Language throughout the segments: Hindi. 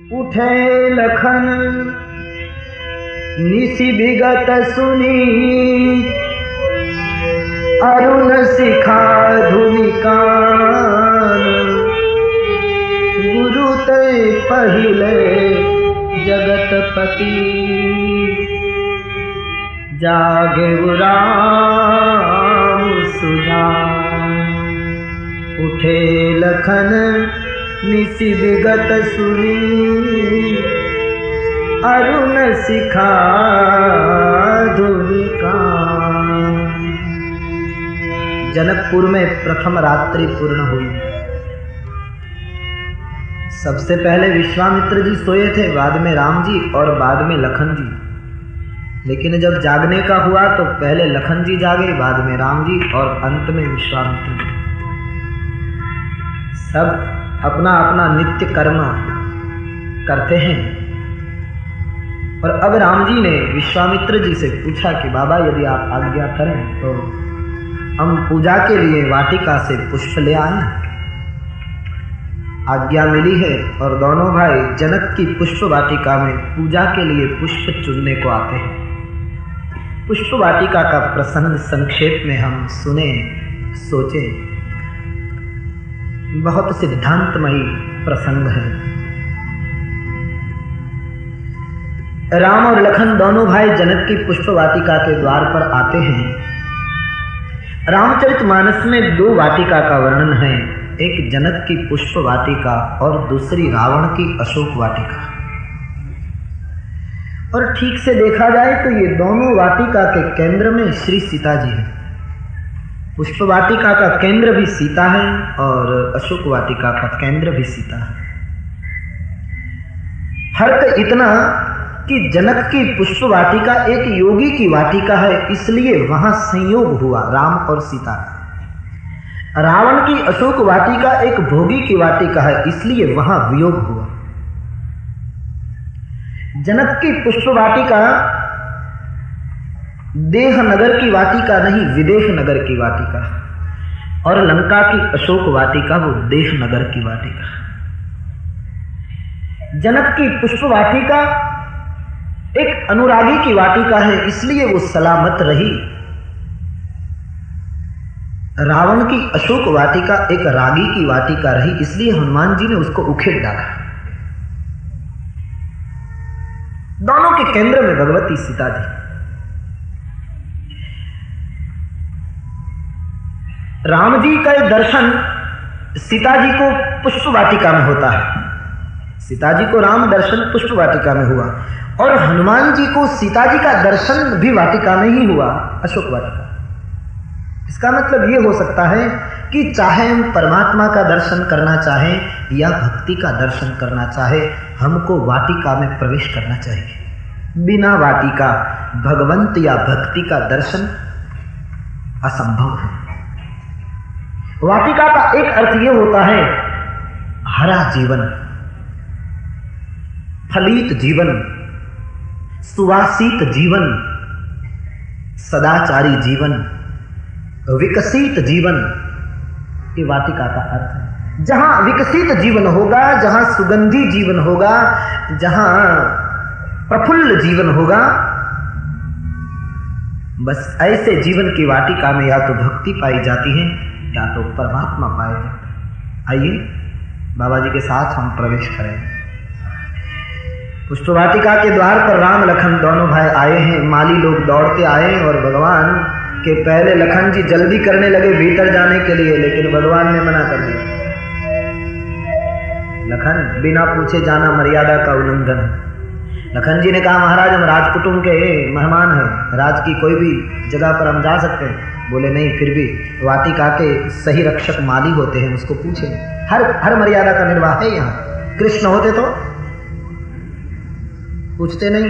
उठे लखन निशि विगत सुनी, अरुण शिखा धुनि कान। गुरु ते पहिले जगतपति, जागे राम सुजान। उठे लखन निशि विगत सुनी, अरुण शिखा धुनि कान। जनकपुर में प्रथम रात्रि पूर्ण हुई। सबसे पहले विश्वामित्र जी सोए थे, बाद में राम जी और बाद में लखन जी। लेकिन जब जागने का हुआ तो पहले लखन जी जागे, बाद में राम जी और अंत में विश्वामित्र जी। सब अपना अपना नित्य कर्म करते हैं। और अब राम जी ने विश्वामित्र जी से पूछा कि बाबा यदि आप आज्ञा करें तो हम पूजा के लिए वाटिका से पुष्प ले आए। आज्ञा मिली है और दोनों भाई जनक की पुष्प वाटिका में पूजा के लिए पुष्प चुनने को आते हैं। पुष्प वाटिका का प्रसंग संक्षेप में हम सुने, सोचे। बहुत सिद्धांतमयी प्रसंग है। राम और लखन दोनों भाई जनक की पुष्प वाटिका के द्वार पर आते हैं। रामचरितमानस में दो वाटिका का वर्णन है, एक जनक की पुष्प वाटिका और दूसरी रावण की अशोक वाटिका। और ठीक से देखा जाए तो ये दोनों वाटिका के केंद्र में श्री सीता जी हैं। पुष्प वाटिका का केंद्र भी सीता है और अशोक वाटिका का केंद्र भी सीता है। फर्क इतना कि जनक की पुष्प वाटिका एक योगी की वाटिका है, इसलिए वहां संयोग हुआ राम और सीता का। रावण की अशोक वाटिका एक भोगी की वाटिका है, इसलिए वहां वियोग हुआ। जनक की पुष्प वाटिका देह नगर की वाटिका नहीं, विदेह नगर की वाटिका। और लंका की अशोक वाटिका वो देह नगर की वाटिका। जनक की पुष्प वाटिका एक अनुरागी की वाटिका है, इसलिए वो सलामत रही। रावण की अशोक वाटिका एक रागी की वाटिका रही, इसलिए हनुमान जी ने उसको उखेड़ डाला। दोनों के केंद्र में भगवती सीता जी। राम जी का दर्शन सीता जी को पुष्प वाटिका में होता है। सीता जी को राम दर्शन पुष्प वाटिका में हुआ और हनुमान जी को सीता जी का दर्शन भी वाटिका में ही हुआ, अशोक वाटिका। इसका मतलब ये हो सकता है कि चाहे हम परमात्मा का दर्शन करना चाहें या भक्ति का दर्शन करना चाहे, हमको वाटिका में प्रवेश करना चाहिए। बिना वाटिका भगवंत या भक्ति का दर्शन असंभव है। वाटिका का एक अर्थ ये होता है हरा जीवन, फलित जीवन, सुवासित जीवन, सदाचारी जीवन, विकसित जीवन। ये वाटिका का अर्थ है। जहां विकसित जीवन होगा, जहां सुगंधी जीवन होगा, जहां प्रफुल्ल जीवन होगा, बस ऐसे जीवन की वाटिका में या तो भक्ति पाई जाती है या तो परमात्मा पाए जाते हैं। आइए बाबा जी के साथ हम प्रवेश करें। पुष्प वाटिका के द्वार पर राम लखन दोनों भाई आए हैं। माली लोग दौड़ते आए और भगवान के पहले लखन जी जल्दी करने लगे भीतर जाने के लिए, लेकिन भगवान ने मना कर दिया। लखन बिना पूछे जाना मर्यादा का उल्लंघन है। लखन जी ने कहा महाराज हम राजकुटुंब के मेहमान हैं, राज की कोई भी जगह पर हम जा सकते हैं। बोले नहीं, फिर भी वाटिका के सही रक्षक माली होते हैं, उसको पूछे। हर मर्यादा का निर्वाह है यहाँ। कृष्ण होते तो पूछते नहीं।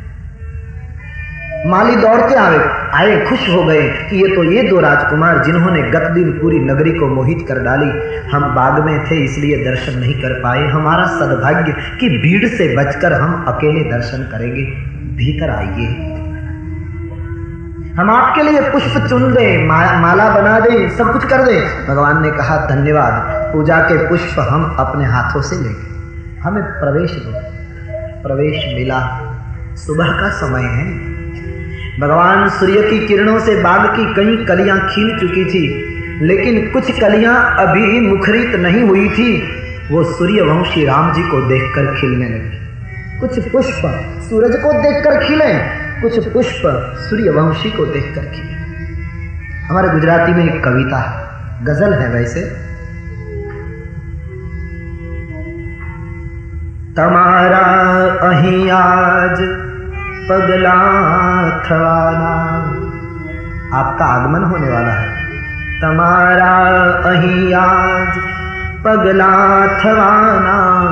माली दौड़ते आए, खुश हो गए कि ये दो राजकुमार जिन्होंने गत दिन पूरी नगरी को मोहित कर डाली। हम बाग में थे इसलिए दर्शन नहीं कर पाए। हमारा सद्भाग्य कि भीड़ से बचकर हम अकेले दर्शन करेंगे। भीतर आइए, हम आपके लिए पुष्प चुन दें, माला बना दें, सब कुछ कर दें। भगवान ने कहा धन्यवाद, पूजा के पुष्प हम अपने हाथों से लेंगे। हमें प्रवेश दो। प्रवेश मिला। सुबह का समय है। भगवान सूर्य की किरणों से बाग की कई कलियां खिल चुकी थी, लेकिन कुछ कलियां अभी मुखरित नहीं हुई थी। वो सूर्यवंशी राम जी को देखकर खिलने लगी। कुछ पुष्प सूरज को देखकर खिले, कुछ पुष्प सूर्यवंशी को देखकर खिले। हमारे गुजराती में एक कविता है, गजल है वैसे। तमारा अहीं आज पगला थवाना, आपका आगमन होने वाला है। तमारा अहीं आज पगला थवाना,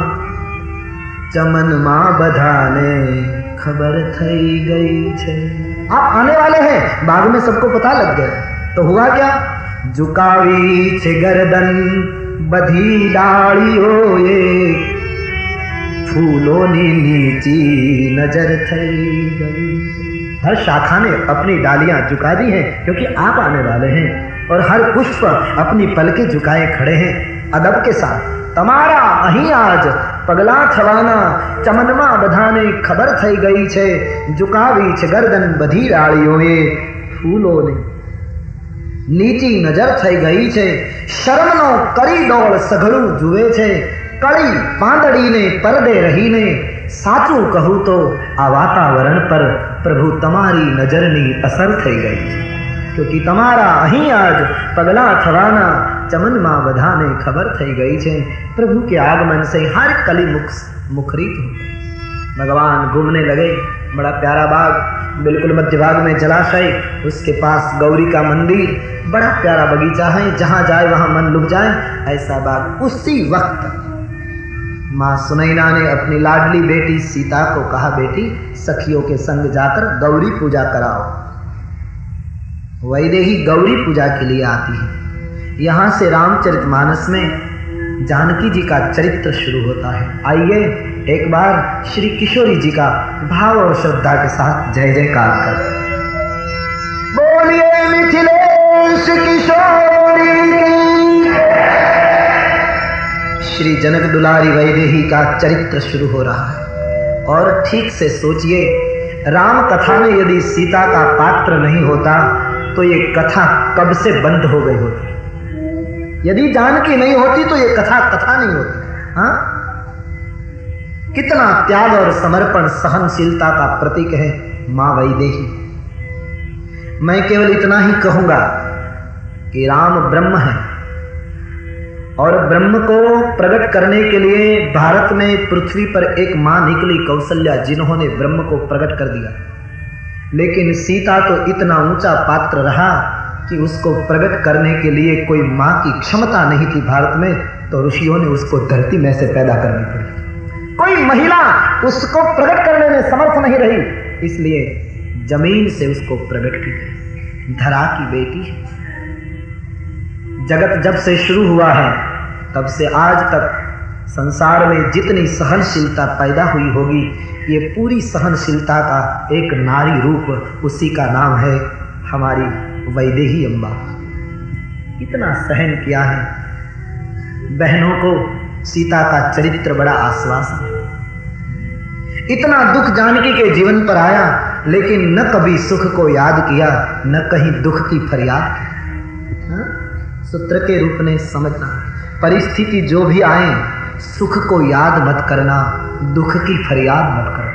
चमन मां बधाने खबर थई गई छे। आप आने वाले हैं, बाग में सबको पता लग गया। तो हुआ क्या? झुकावी छे गर्दन बधी डालियो ये, फूलोनी नीची नजर थई गई। हर शाखा ने अपनी डालियां झुका दी हैं, क्योंकि आप आने वाले हैं। और हर पुष्प अपनी पलकें झुकाए खड़े हैं अदब के साथ। तमारा अहीं आज पगला थवाना, चमनमा बधाने खबर थई गई छे। झुकावी छे गर्दन बधी डालियोए, फूलोने नीची नजर થઈ ગઈ છે। શરમનો કરી ડોળ સઘળું જુએ છે, કળી પાંદડીને પરદે રહીને। સાચું કહું તો આ વાતાવરણ પર પ્રભુ તમારી નજરની અસર થઈ ગઈ છે, क्योंकि તમારા અહીં આજ પગલા થવાના, ચમનમાં બધાને ખબર થઈ ગઈ છે। प्रभु के आगमन से हर कली मुखरित हो गई। भगवान घूमने लगे। बड़ा प्यारा बाग, बिल्कुल मध्य भाग में जलाशय, उसके पास गौरी का मंदिर, बड़ा प्यारा बगीचा है, जहाँ जाए वहाँ मन लुक जाए ऐसा बाग। उसी वक्त माँ सुनैना ने अपनी लाडली बेटी सीता को कहा, बेटी सखियों के संग जाकर गौरी पूजा कराओ। वैदेही गौरी पूजा के लिए आती है। यहाँ से रामचरितमानस में जानकी जी का चरित्र शुरू होता है। आइए एक बार श्री किशोरी जी का भाव और श्रद्धा के साथ जय जयकार कर बोलिए मिथिलेश किशोरी की। श्री जनक दुलारी वैदेही का चरित्र शुरू हो रहा है। और ठीक से सोचिए, राम कथा में यदि सीता का पात्र नहीं होता तो ये कथा कब से बंद हो गई होती। यदि जानकी नहीं होती तो ये कथा नहीं होती। हाँ, कितना त्याग और समर्पण सहनशीलता का प्रतीक है मां वैदेही। मैं केवल इतना ही कहूंगा कि राम ब्रह्म है, और ब्रह्म को प्रकट करने के लिए भारत में पृथ्वी पर एक मां निकली, कौशल्या, जिन्होंने ब्रह्म को प्रकट कर दिया। लेकिन सीता तो इतना ऊंचा पात्र रहा कि उसको प्रकट करने के लिए कोई मां की क्षमता नहीं थी भारत में, तो ऋषियों ने उसको धरती में से पैदा करनी पड़ी। कोई महिला उसको प्रकट करने में समर्थ नहीं रही, इसलिए जमीन से उसको प्रकट की गई। धरा की बेटी है। जगत जब से शुरू हुआ है तब से आज तक संसार में जितनी सहनशीलता पैदा हुई होगी, ये पूरी सहनशीलता का एक नारी रूप, उसी का नाम है हमारी वैदेही अम्बा। इतना सहन किया है। बहनों को सीता का चरित्र बड़ा आश्वासन है। इतना दुख जानकी के जीवन पर आया, लेकिन न कभी सुख को याद किया, न कहीं दुख की फरियाद की। सूत्र के रूप में समझना, परिस्थिति जो भी आए, सुख को याद मत करना, दुख की फरियाद मत करना।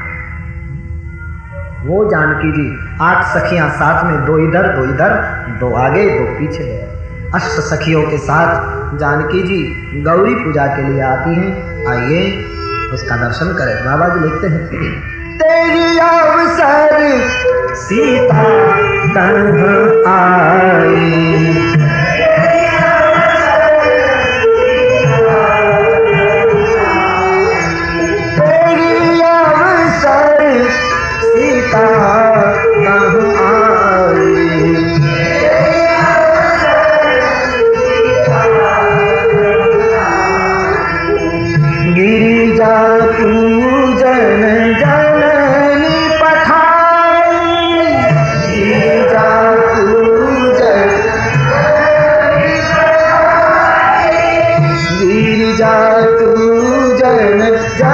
वो जानकी जी 8 सखियां साथ में, 2 इधर 2 इधर, 2 आगे 2 पीछे, अष्ट सखियों के साथ जानकी जी गौरी पूजा के लिए आती हैं। आइए उसका दर्शन करें। बाबा जी लिखते हैं, तेरी अवसर सीता तन्ह आई, गिरिजा पूजन जननी पठाई, गिरिजा पूजन गिरिजा पूजन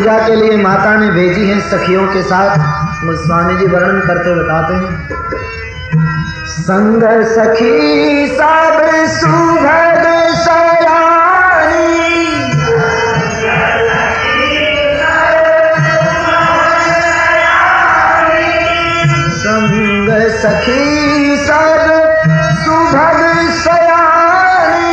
पूजा के लिए माता ने भेजी है सखियों के साथ। वो स्वामी जी वर्णन करते बताते हैं, संग सखी सब सुभग सयानी, संग सखी सब सुभग सयानी,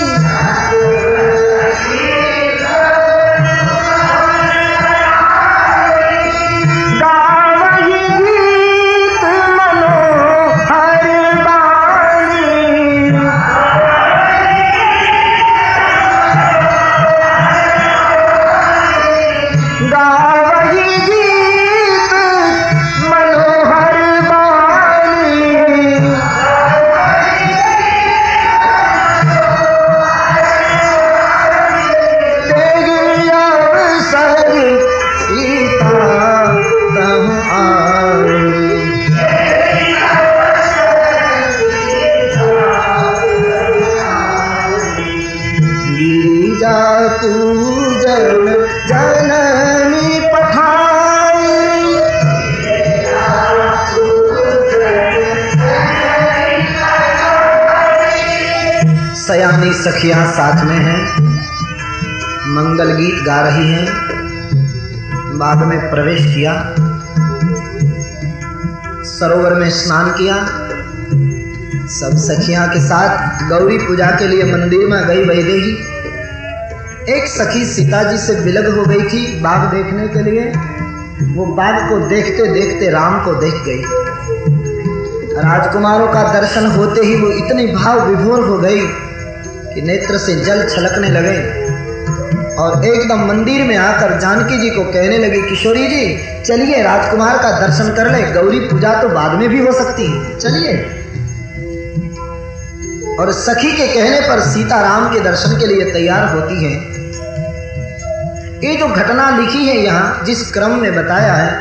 गावहि गीत मनोहर बानी, गावहि गीत मनोहर बानी, तेगी अवसर सीता तम आई, गिरिजा पूजन जननी पठाई, सयानी सखियां साथ में हैं, मंगल गीत गा रही हैं। बाग में प्रवेश किया, सरोवर में स्नान किया, सब सखियां के साथ गौरी पूजा के लिए मंदिर में गई वैदेही। एक सखी सीता जी से विलग हो गई थी बाग देखने के लिए। वो बाग को देखते देखते राम को देख गई। राजकुमारों का दर्शन होते ही वो इतनी भाव विभोर हो गई कि नेत्र से जल छलकने लगे और एकदम मंदिर में आकर जानकी जी को कहने लगी, किशोरी जी चलिए राजकुमार का दर्शन कर ले, गौरी पूजा तो बाद में भी हो सकती है, चलिए। और सखी के कहने पर सीता राम के दर्शन के लिए तैयार होती है। ये जो घटना लिखी है यहाँ, जिस क्रम में बताया है,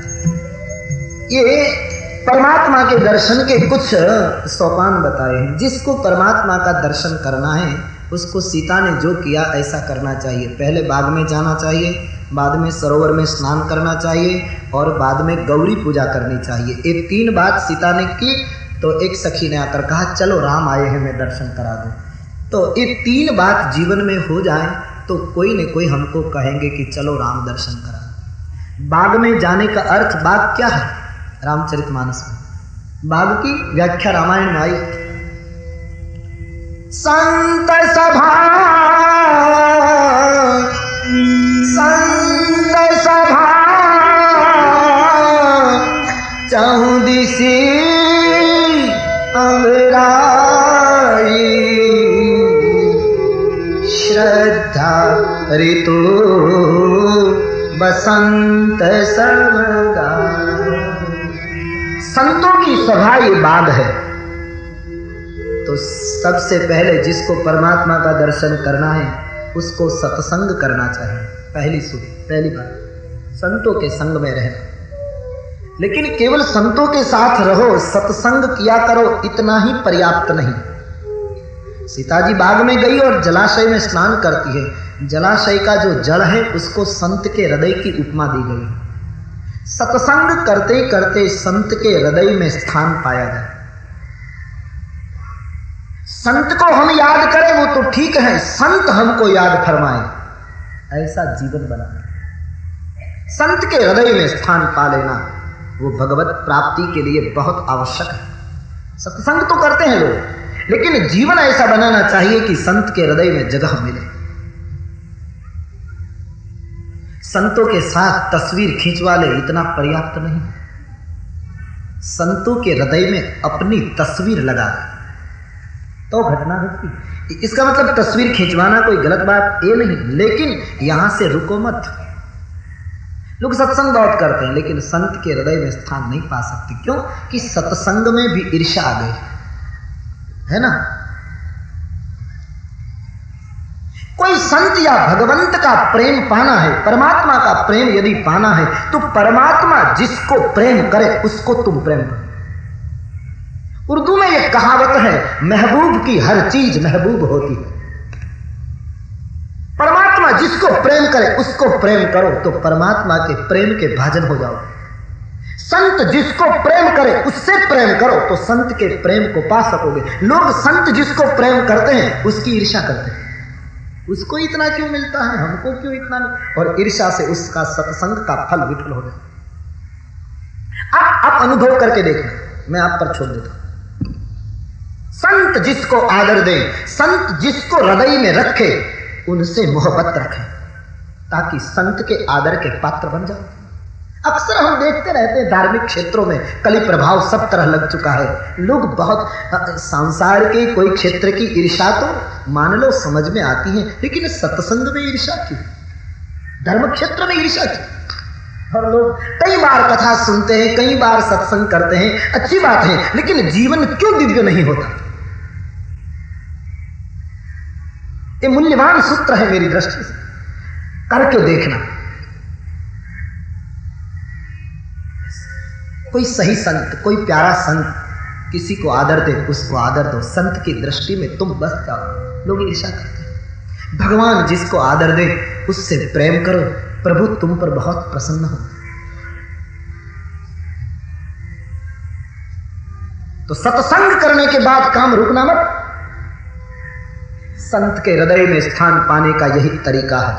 ये परमात्मा के दर्शन के कुछ सोपान बताए हैं। जिसको परमात्मा का दर्शन करना है उसको सीता ने जो किया ऐसा करना चाहिए। पहले बाग में जाना चाहिए, बाद में सरोवर में स्नान करना चाहिए और बाद में गौरी पूजा करनी चाहिए। ये तीन बात सीता ने की तो एक सखी ने आकर कहा, चलो राम आए हैं, मैं दर्शन करा दूं। तो ये तीन बात जीवन में हो जाए तो कोई न कोई हमको कहेंगे कि चलो राम दर्शन करा। बाग में जाने का अर्थ, बाग क्या है? रामचरितमानस में बाग की व्याख्या रामायण में आई। संत सभा, संत सभा चहुं दिसी अंगराई, श्रद्धा ऋतु बसंत समगा। संतों की सभा ये बाग है। तो सबसे पहले जिसको परमात्मा का दर्शन करना है उसको सत्संग करना चाहिए। पहली बात संतों के संग में रहना। लेकिन केवल संतों के साथ रहो, सत्संग किया करो, इतना ही पर्याप्त नहीं। सीता जी बाग में गई और जलाशय में स्नान करती है। जलाशय का जो जल है उसको संत के हृदय की उपमा दी गई। सत्संग करते करते संत के हृदय में स्थान पाया जाए। संत को हम याद करें वो तो ठीक है, संत हमको याद फरमाए, ऐसा जीवन बनाना। संत के हृदय में स्थान पा लेना वो भगवत प्राप्ति के लिए बहुत आवश्यक है। सत्संग तो करते हैं लोग, लेकिन जीवन ऐसा बनाना चाहिए कि संत के हृदय में जगह मिले। संतों के साथ तस्वीर खींचवा ले, इतना पर्याप्त नहीं। संतों के हृदय में अपनी तस्वीर लगा तो घटना घटती। इसका मतलब तस्वीर खिंचवाना कोई गलत बात ये नहीं, लेकिन यहां से रुको मत। लोग सत्संग बहुत करते हैं लेकिन संत के हृदय में स्थान नहीं पा सकते। क्यों? कि सत्संग में भी ईर्ष्या आ गई है ना। कोई संत या भगवंत का प्रेम पाना है, परमात्मा का प्रेम यदि पाना है तो परमात्मा जिसको प्रेम करे उसको तुम प्रेम करो। उर्दू में एक कहावत है, महबूब की हर चीज महबूब होती है। परमात्मा जिसको प्रेम करे उसको प्रेम करो तो परमात्मा के प्रेम के भाजन हो जाओ। संत जिसको प्रेम करे उससे प्रेम करो तो संत के प्रेम को पा सकोगे। लोग संत जिसको प्रेम करते हैं उसकी ईर्ष्या करते हैं, उसको इतना क्यों मिलता है, हमको क्यों इतना नहीं, और ईर्ष्या से उसका सत्संग का फल विफल हो जाए। आप अनुभव करके देखना, मैं आप पर छोड़ देता हूं। संत जिसको आदर दे, संत जिसको हृदय में रखे, उनसे मोहब्बत रखें ताकि संत के आदर के पात्र बन जाओ। अक्सर हम देखते रहते हैं धार्मिक क्षेत्रों में कली प्रभाव सब तरह लग चुका है। लोग बहुत संसार के कोई क्षेत्र की ईर्ष्या तो मान लो समझ में आती है, लेकिन सत्संग में ईर्ष्या क्यों, धर्म क्षेत्र में ईर्ष्या क्यों। और लोग कई बार कथा सुनते हैं, कई बार सत्संग करते हैं, अच्छी बात है, लेकिन जीवन क्यों दिव्य नहीं होता। ये मूल्यवान सूत्र है मेरी दृष्टि से, करके देखना। कोई सही संत, कोई प्यारा संत किसी को आदर दे, उसको आदर दो। संत की दृष्टि में तुम बस जाओ, लोग ईर्ष्या करते हैं। भगवान जिसको आदर दे उससे प्रेम करो, प्रभु तुम पर बहुत प्रसन्न हो। तो सत्संग करने के बाद काम रुकना मत। संत के हृदय में स्थान पाने का यही तरीका है।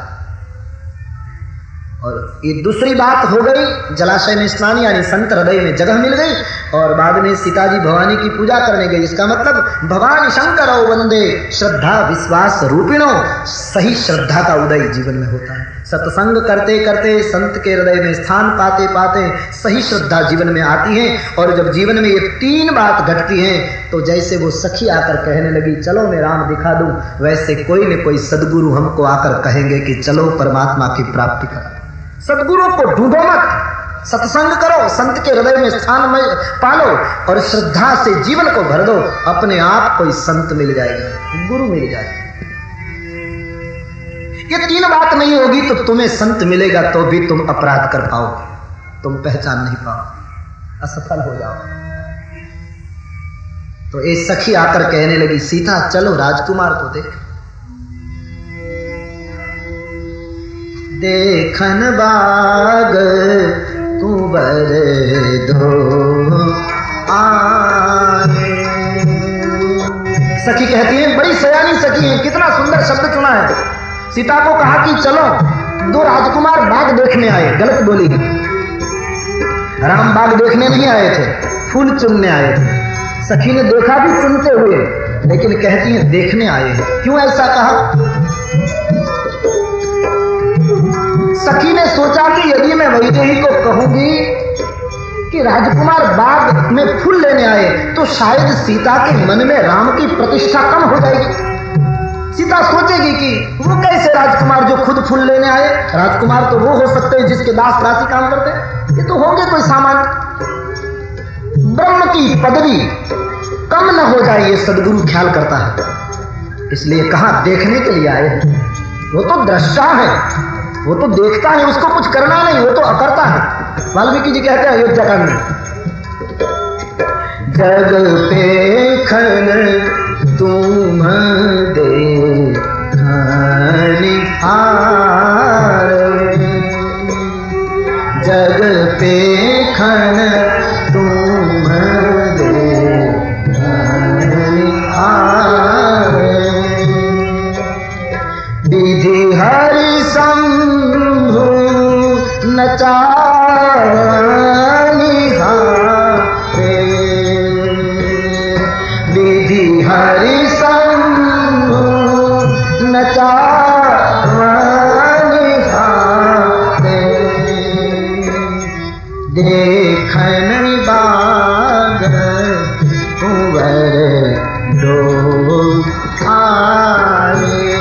और ये दूसरी बात हो गई, जलाशय में स्नान, यानी संत हृदय में जगह मिल गई। और बाद में सीता जी भवानी की पूजा करने गई। इसका मतलब भवानी शंकर वंदे श्रद्धा विश्वास रूपिणो, सही श्रद्धा का उदय जीवन में होता है। सत्संग करते करते संत के हृदय में स्थान पाते पाते सही श्रद्धा जीवन में आती है। और जब जीवन में ये तीन बात घटती हैं तो जैसे वो सखी आकर कहने लगी चलो मैं राम दिखा दूं, वैसे कोई न कोई सदगुरु हमको आकर कहेंगे कि चलो परमात्मा की प्राप्ति करो। सदगुरु को ढूंढो मत, सत्संग करो, संत के हृदय में स्थान में पालो और श्रद्धा से जीवन को भर दो। अपने आप कोई संत मिल जाएगा, गुरु मिल जाएगा। ये तीन बात नहीं होगी तो तुम्हें संत मिलेगा तो भी तुम अपराध कर पाओगे, तुम पहचान नहीं पाओगे, असफल हो जाओगे। तो ये सखी आकर कहने लगी सीता चलो राजकुमार को देख। देखन बाग कुंवर दो आए। सखी कहती है, बड़ी सयानी सखी है, कितना सुंदर शब्द चुना है। सीता को कहा कि चलो, दो राजकुमार बाग देखने आए। गलत बोली है, राम बाग देखने नहीं आए थे, फूल चुनने आए थे। सखी ने देखा भी चुनते हुए, लेकिन कहती है देखने आए हैं। क्यों ऐसा कहा? सखी ने सोचा कि यदि मैं वैदेही को कहूंगी कि राजकुमार बाग में फूल लेने आए तो शायद सीता के मन में राम की प्रतिष्ठा कम हो जाएगी। सीता सोचेगी कि वो कैसे राजकुमार जो खुद फूल लेने आए, राजकुमार तो वो हो सकते हैं जिसके दास दासी काम करते हैं, ये तो होंगे कोई सामान्य। ब्रह्म की पदवी कम न हो जाए ये सदगुरु ख्याल करता है, इसलिए कहा देखने के लिए आए हैं। वो तो दृष्टा है, वो तो देखता है, उसको कुछ करना नहीं, वो तो अकर्ता है। वाल्मीकि जी कहते हैं अयोध्या कांड में, जग पे खन तुम दे हार, जग पे खन तुम दे हार, विधि हरि शंभु नचानिहारे, विधि हरि शंभु नचानिहारे, देखन बाग कुंवर दो आए,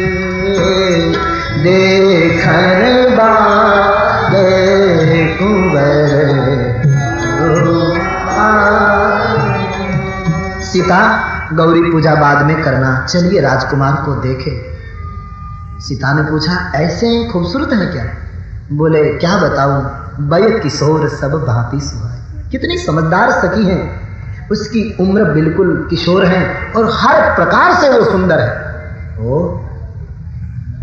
देखन बाग कुंवर दो आए। सीता गौरी पूजा बाद में करना, चलिए राजकुमार को देखे। सीता ने पूछा ऐसे खूबसूरत है क्या? बोले क्या बताऊं, बय किशोर सब भांति सुहाए। कितनी समझदार सखी है, उसकी उम्र बिल्कुल किशोर है और हर प्रकार से वो सुंदर है। ओ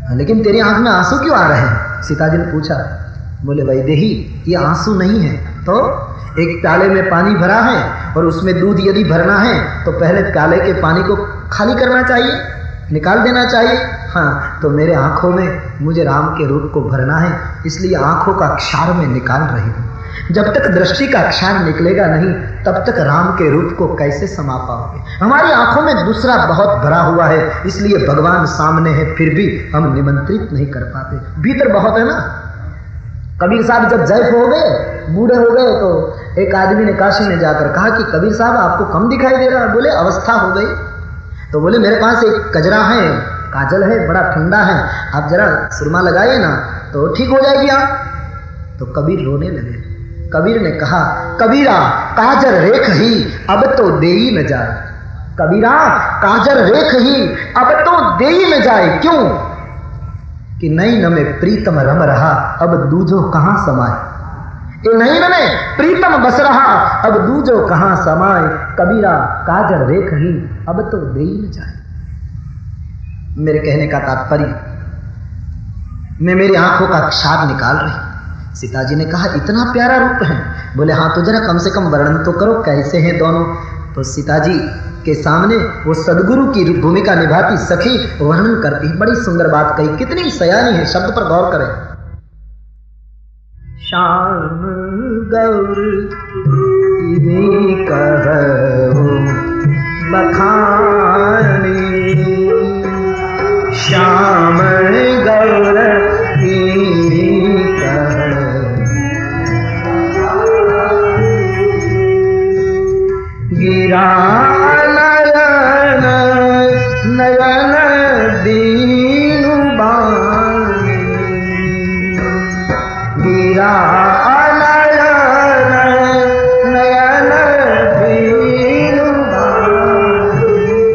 लेकिन तेरी आंख में आंसू क्यों आ रहे हैं? सीता जी ने पूछा। बोले वैदेही, ये आंसू नहीं है तो एक प्याले में पानी भरा है और उसमें दूध यदि भरना है तो पहले प्याले के पानी को खाली करना चाहिए, निकाल देना चाहिए। हाँ, तो मेरे आंखों में मुझे राम के रूप को भरना है, इसलिए आंखों का क्षार में निकाल रही हूँ। जब तक दृष्टि का क्षार निकलेगा नहीं तब तक राम के रूप को कैसे समा पाओगे? हमारी आंखों में दूसरा बहुत भरा हुआ है, इसलिए भगवान सामने है फिर भी हम निमंत्रित नहीं कर पाते। भीतर बहुत है ना। कबीर साहब जब जैफ हो गए, बूढ़े हो गए, तो एक आदमी ने काशी में जाकर कहा कि कबीर साहब आपको कम दिखाई दे रहा है। बोले अवस्था हो गई। तो बोले मेरे पास एक कजरा है, काजल है, बड़ा ठंडा है, आप जरा सुरमा लगाइए ना तो ठीक हो जाएगी आप। तो कबीर रोने लगे। कबीर ने कहा, कबीरा काजर रेख ही अब तो दे ही न जाए। कबीरा काजर रेख ही अब तो दे ही न जाए। क्यों? कि नैन में प्रीतम रम रहा अब दूजो कहां समाए। नैन में प्रीतम बस रहा अब दूजो कहां समाए। कबीरा काजर रेख ही अब तो दे ही न जाए। मेरे कहने का तात्पर्य, मैं मेरी आंखों का क्षार निकाल रही। सीता जी ने कहा इतना प्यारा रूप है। बोले हाँ, तो जरा कम से कम वर्णन तो करो कैसे हैं दोनों। तो सीता जी के सामने वो सदगुरु की भूमिका निभाती सखी वर्णन करती। बड़ी सुंदर बात कही, कितनी सयानी है, शब्द पर गौर करें। श्याम गौर कहूं बखानी, श्याम गौर गिरा नयन नयन दीनु बानी, गिरा नयन नयन दीनु बानी,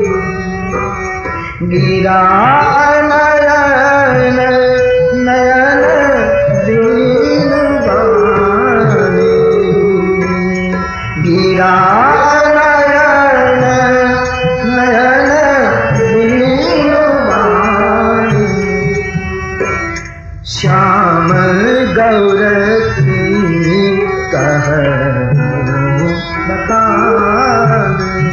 गिरा नयन नयन दीनु बानी, गिरा श्याम गौर की कहूं बखानी।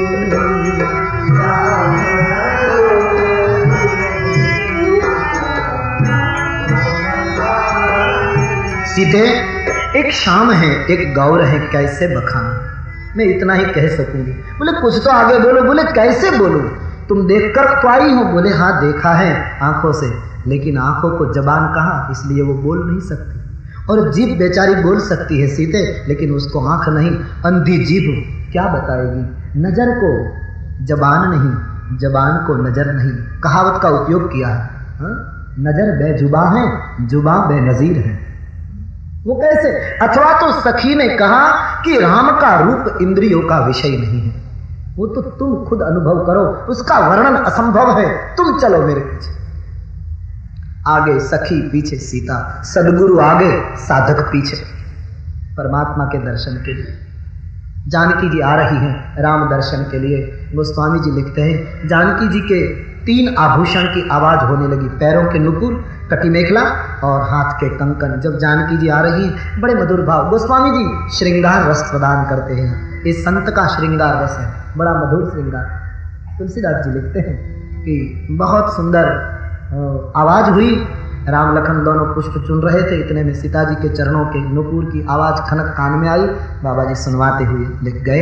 सीधे एक शाम है, एक गौर है, कैसे बखान। मैं इतना ही कह सकूंगी। बोले कुछ तो आगे बोलो। बोले कैसे बोलूं? तुम देखकर तो आई हो। बोले हाँ, देखा है आंखों से, लेकिन आंखों को जबान कहाँ, इसलिए वो बोल नहीं सकती। और जीभ बेचारी बोल सकती है सीते, लेकिन उसको आंख नहीं। अंधी जीभ क्या बताएगी? नजर को जबान नहीं, जबान को नजर नहीं। कहावत का उपयोग किया है। नजर बेजुबा है, जुबा बेनजीर है। वो कैसे? अथवा तो सखी ने कहा कि राम का रूप इंद्रियों का विषय नहीं है, वो तो तुम खुद अनुभव करो, उसका वर्णन असंभव है। तुम चलो मेरे पीछे। आगे सखी, पीछे सीता, सदगुरु आगे, साधक पीछे, परमात्मा के दर्शन के लिए। जानकी जी आ रही हैं राम दर्शन के लिए। गोस्वामी जी लिखते हैं जानकी जी के 3 आभूषण की आवाज होने लगी। पैरों के नुपुर, कटी मेखला और हाथ के कंकन। जब जानकी जी आ रही हैं, बड़े मधुर भाव। गोस्वामी जी श्रृंगार रस प्रदान करते हैं। इस संत का श्रृंगार रस है, बड़ा मधुर श्रृंगार। तुलसीदास जी लिखते हैं कि बहुत सुंदर आवाज हुई। राम लखन दोनों पुष्प चुन रहे थे, इतने में सीता जी के चरणों के नुपुर की आवाज खनक कान में आई। बाबा जी सुनवाते हुए लिख गए,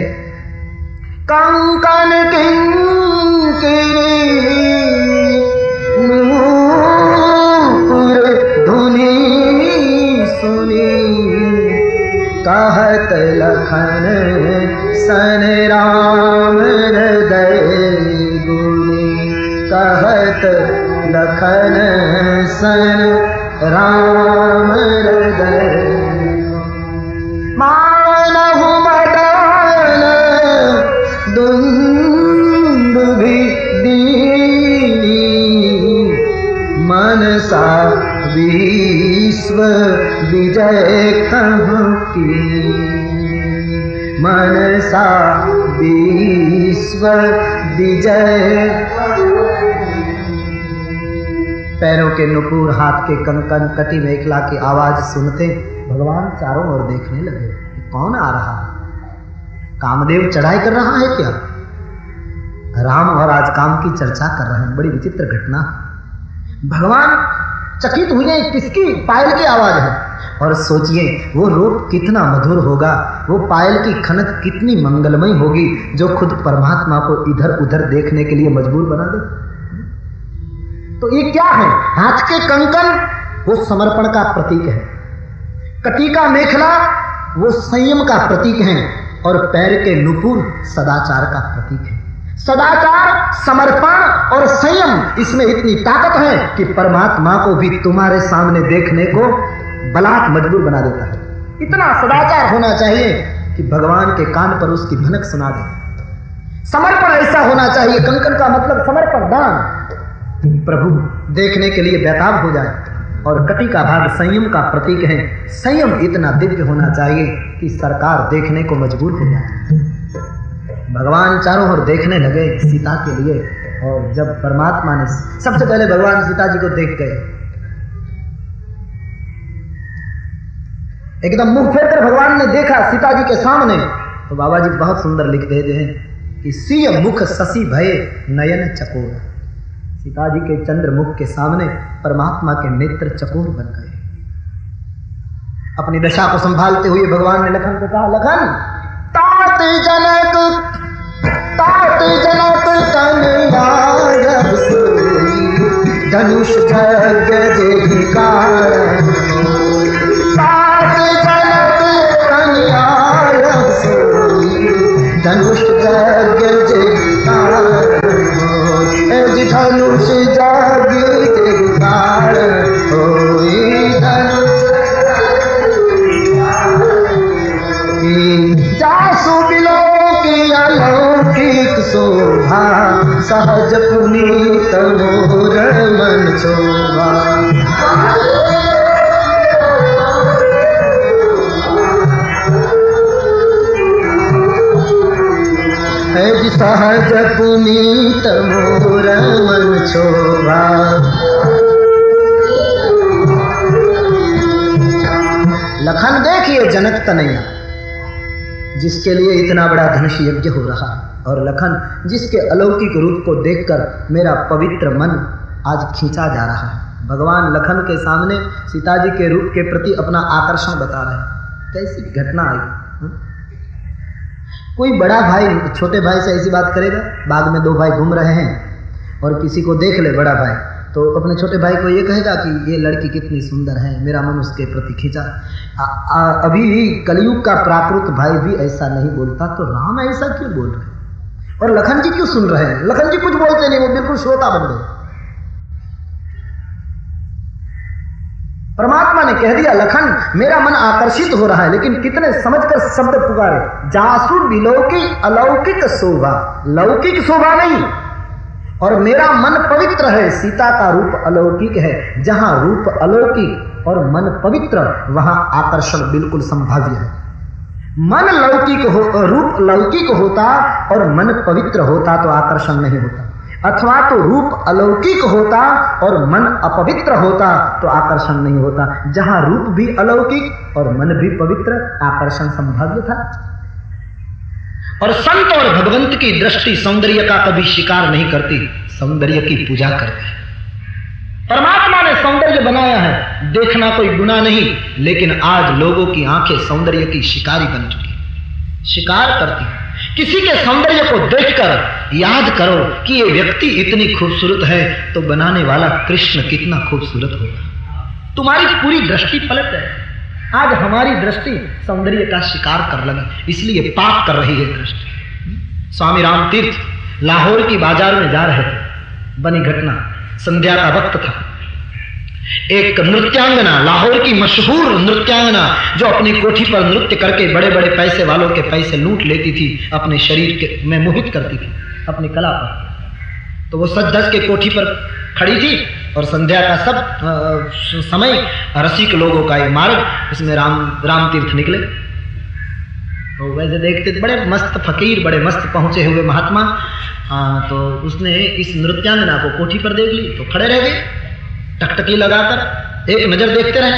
कंकन किंकिनी नूपुर धुनी सुनी, कहत लखन सन राम हृदय गुनी, कहत लखन सन राम हृदय। मानहु मदन दुंदुभि दीनी, मनसा विश्व विजय कहूं की, मनसा विश्व विजय। पैरों के नुपुर, हाथ के कंकन, कटी मेखला की आवाज सुनते भगवान चारों ओर देखने लगे। कौन आ रहा है? कामदेव चढ़ाई कर रहा है क्या? राम और आज काम की चर्चा कर रहे हैं। बड़ी विचित्र घटना। भगवान चकित हुए, किसकी? पायल की आवाज है। और सोचिए वो रूप कितना मधुर होगा, वो पायल की खनक कितनी मंगलमय होगी, जो खुद परमात्मा को इधर उधर देखने के लिए मजबूर बना दे। तो ये क्या है? हाथ के कंकन वो समर्पण का प्रतीक है, कटी का मेखला वो संयम का प्रतीक है, और पैर के नुपुर सदाचार का प्रतीक है। सदाचार, समर्पण और संयम, इसमें इतनी ताकत है कि परमात्मा को भी तुम्हारे सामने देखने को बलात् मजबूर बना देता है। इतना सदाचार होना चाहिए कि भगवान के कान पर उसकी भनक सुना दे। समर्पण ऐसा होना चाहिए, कंकन का मतलब समर्पण, दान, प्रभु देखने के लिए बेताब हो जाए। और कटी का भाग संयम का प्रतीक है। संयम इतना दिव्य होना चाहिए कि सरकार देखने को मजबूर हो जाए। भगवान चारों ओर देखने लगे सीता के लिए, और जब परमात्मा ने सबसे पहले भगवान सीता जी को देख गए, एकदम मुंह फेर कर भगवान ने देखा सीता जी के सामने, तो बाबा जी बहुत सुंदर लिख देते हैं कि सीय मुख शशि भय नयन चकोर। सीता जी के चंद्र मुख के सामने परमात्मा के नेत्र चकोर बन गए। अपनी दशा को संभालते हुए भगवान ने लखन को कहा, लखन तात जनक कन्या धनुष जग जिकार, तात जनक कन्या धनुष जग जिकार, धनुष जग जिकार होई, धनुष जासु बिलो की अलौकिक शोभा, सहज पुनीत मोर मन शोभा। सहज पुनीत मोर मन शोभा। लखन देखिए जनक तनैया, जिसके लिए इतना बड़ा धनुष यज्ञ हो रहा है, और लखन जिसके अलौकिक रूप को देखकर मेरा पवित्र मन आज खींचा जा रहा है। भगवान लखन के सामने सीता जी के रूप के प्रति अपना आकर्षण बता रहे हैं। कैसी घटना आई! कोई बड़ा भाई छोटे भाई से ऐसी बात करेगा? बाग में दो भाई घूम रहे हैं और किसी को देख ले बड़ा भाई, तो अपने छोटे भाई को ये कहेगा कि ये लड़की कितनी सुंदर है, मेरा मन उसके प्रति खींचा। अभी कलयुग का प्राकृत भाई भी ऐसा नहीं बोलता, तो राम ऐसा क्यों बोल रहे हैं? और लखन जी क्यों सुन रहे हैं? लखन जी कुछ बोलते नहीं, वो बिल्कुल श्रोता बन गए। परमात्मा ने कह दिया, लखन मेरा मन आकर्षित हो रहा है, लेकिन कितने समझकर शब्द पुकारे, जासु बिलौकी अलौकिक शोभा, लौकिक शोभा नहीं, और मेरा मन पवित्र है। सीता का रूप अलौकिक है, जहां रूप अलौकिक और मन पवित्र, वहां आकर्षण बिल्कुल संभाव्य है। मन लौकिक हो, रूप लौकिक होता और मन पवित्र होता तो आकर्षण नहीं होता, अथवा तो रूप अलौकिक होता और मन अपवित्र होता तो आकर्षण नहीं होता। जहां रूप भी अलौकिक और मन भी पवित्र, आकर्षण संभाव्य था। और संत और भगवंत की दृष्टि सौंदर्य का कभी शिकार नहीं करती, सौंदर्य की पूजा करती है। परमात्मा ने सौंदर्य बनाया है, देखना कोई गुनाह नहीं, लेकिन आज लोगों की आंखें सौंदर्य की शिकारी बन चुकी, शिकार करती है। किसी के सौंदर्य को देखकर याद करो कि ये व्यक्ति इतनी खूबसूरत है, तो बनाने वाला कृष्ण कितना खूबसूरत होगा। तुम्हारी पूरी दृष्टि पलट है। आज हमारी दृष्टि सौंदर्य का शिकार कर लगी, इसलिए पाप कर रही है दृष्टि। स्वामी राम तीर्थ लाहौर की बाजार में जा रहे थे, बनी घटना, संध्या का वक्त था। एक नृत्यांगना, लाहौर की मशहूर नृत्यांगना, जो अपनी कोठी पर नृत्य करके बड़े बड़े पैसे वालों के पैसे लूट लेती थी, अपने शरीर के में मोहित करती थी अपनी कला पर। तो वो सज धज के कोठी पर खड़ी थी, और संध्या का सब समय रसिक लोगों का ये मार्ग, इसमें राम तीर्थ निकले। तो वैसे देखते थे बड़े मस्त फकीर, बड़े मस्त पहुंचे हुए महात्मा। तो उसने इस नृत्यांगना को कोठी पर देख ली तो खड़े रह गए। टकटकी लगाकर एक नजर देखते रहे।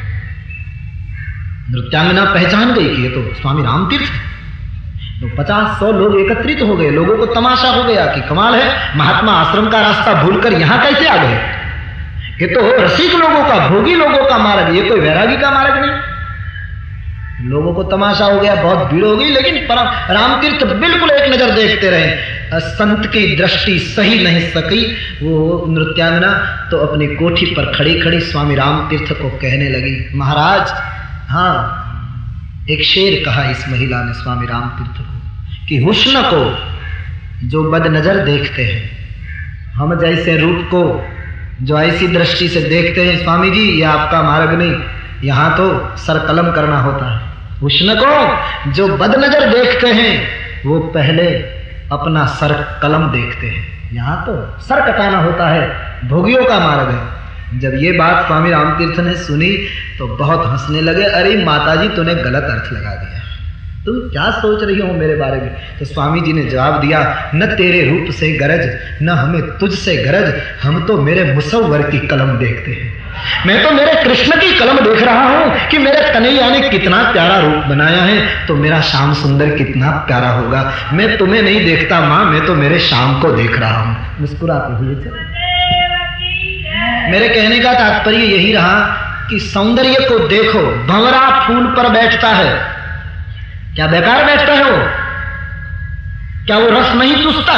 नृत्यांगना पहचान गई कि ये तो स्वामी राम तीर्थ है। तो 50-100 लोग एकत्रित हो गए। लोगों को तमाशा हो गया कि कमाल है, महात्मा आश्रम का रास्ता भूलकर यहां कैसे आ गए। ये तो रसिक लोगों का, भोगी लोगों का मार्ग, ये कोई वैरागी का मार्ग नहीं। लोगों को तमाशा हो गया, बहुत भीड़ हो गई, लेकिन राम तीर्थ बिल्कुल एक नजर देखते रहे। संत की दृष्टि सही नहीं सकी। वो नृत्यांगना तो अपनी कोठी पर खड़ी खड़ी स्वामी राम तीर्थ को कहने लगी, महाराज, हाँ, एक शेर कहा इस महिला ने स्वामी राम तीर्थ को कि हुस्न को जो बदनजर देखते हैं, हम जैसे रूप को जो ऐसी दृष्टि से देखते हैं, स्वामी जी ये आपका मार्ग नहीं, यहाँ तो सर कलम करना होता है। हुस्न को जो बदनजर देखते हैं वो पहले अपना सर कलम देखते हैं, यहाँ तो सर कटाना होता है, भोगियों का मार्ग है। जब ये बात स्वामी राम तीर्थ ने सुनी तो बहुत हंसने लगे। अरे माताजी, तूने गलत अर्थ लगा दिया, तुम क्या सोच रही हो मेरे बारे में। तो स्वामी जी ने जवाब दिया, न तेरे रूप से गरज, न हमें तुझसे गरज, हम तो मेरे मुसव्वर की कलम देखते हैं। मैं तो मेरे कृष्ण की कलम देख रहा हूं कि मेरे कन्हैया ने कितना प्यारा रूप बनाया है, तो मेरा श्याम सुंदर कितना प्यारा होगा। मैं तुम्हें नहीं देखता माँ, मैं तो मेरे श्याम को देख रहा हूं। मुस्कुराते हुए चले। मेरे कहने का तात्पर्य यही रहा कि सौंदर्य को देखो। भंवरा फूल पर बैठता है, क्या बेकार बैठता है वो? क्या वो रस नहीं चूसता?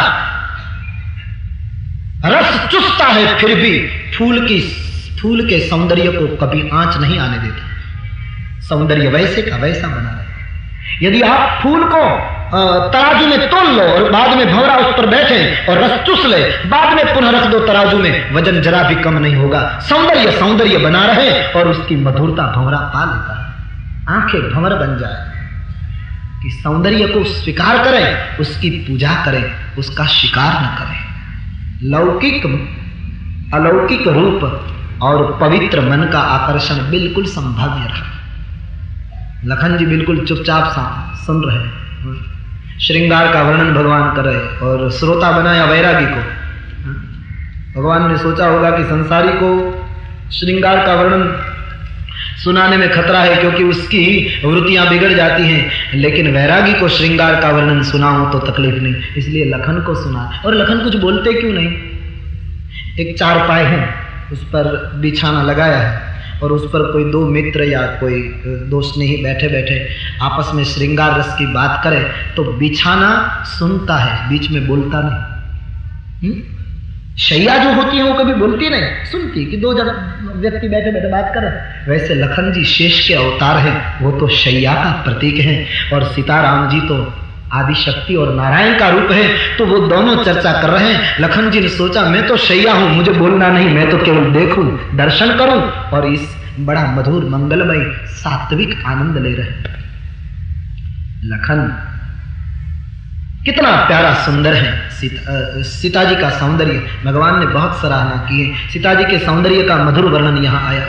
रस चूसता है, फिर भी फूल के सौंदर्य को कभी आंच नहीं आने देता। सौंदर्य वैसे का वैसा बना रहे। यदि आप फूल को तराजू में तोल लो और बाद में भंवरा उस पर बैठे और रस चूस ले, बाद में पुनः रख दो तराजू में, वजन जरा भी कम नहीं होगा। सौंदर्य बना रहे और उसकी मधुरता भंवरा पा लेता है। आंखें भंवर बन जाए कि सौंदर्य को स्वीकार करें, उसकी पूजा करें, उसका शिकार न करें। लौकिक अलौकिक रूप और पवित्र मन का आकर्षण बिल्कुल संभाव्य रहा। लखन जी बिल्कुल चुपचाप सुन रहे, श्रृंगार का वर्णन भगवान कर रहे और श्रोता बनाया वैरागी को। भगवान ने सोचा होगा कि संसारी को श्रृंगार का वर्णन सुनाने में खतरा है क्योंकि उसकी वृत्तियां बिगड़ जाती हैं, लेकिन वैरागी को श्रृंगार का वर्णन सुनाऊं तो तकलीफ नहीं, इसलिए लखन को सुना। और लखन कुछ बोलते क्यों नहीं? एक चारपाई है, उस पर बिछाना लगाया है और उस पर कोई दो मित्र या कोई दोस्त नहीं बैठे बैठे आपस में श्रृंगार रस की बात करे तो बिछाना सुनता है, बीच में बोलता नहीं। शैया जो होती है वो कभी बोलती नहीं, सुनती कि दो जन व्यक्ति बैठे बैठे बात कर रहे। वैसे लखन जी शेष के अवतार हैं, वो तो शैया का प्रतीक है और सीताराम जी तो आदि शक्ति और नारायण का रूप है, तो वो दोनों चर्चा कर रहे हैं। लखन जी ने सोचा मैं तो शैया हूं, मुझे बोलना नहीं, मैं तो केवल देखूं, दर्शन करूं और इस बड़ा मधुर मंगलमय सात्विक आनंद ले रहे। लखन कितना प्यारा सुंदर है। सीता जी का सौंदर्य भगवान ने बहुत सराहना की है। सीता जी के सौंदर्य का मधुर वर्णन यहाँ आया।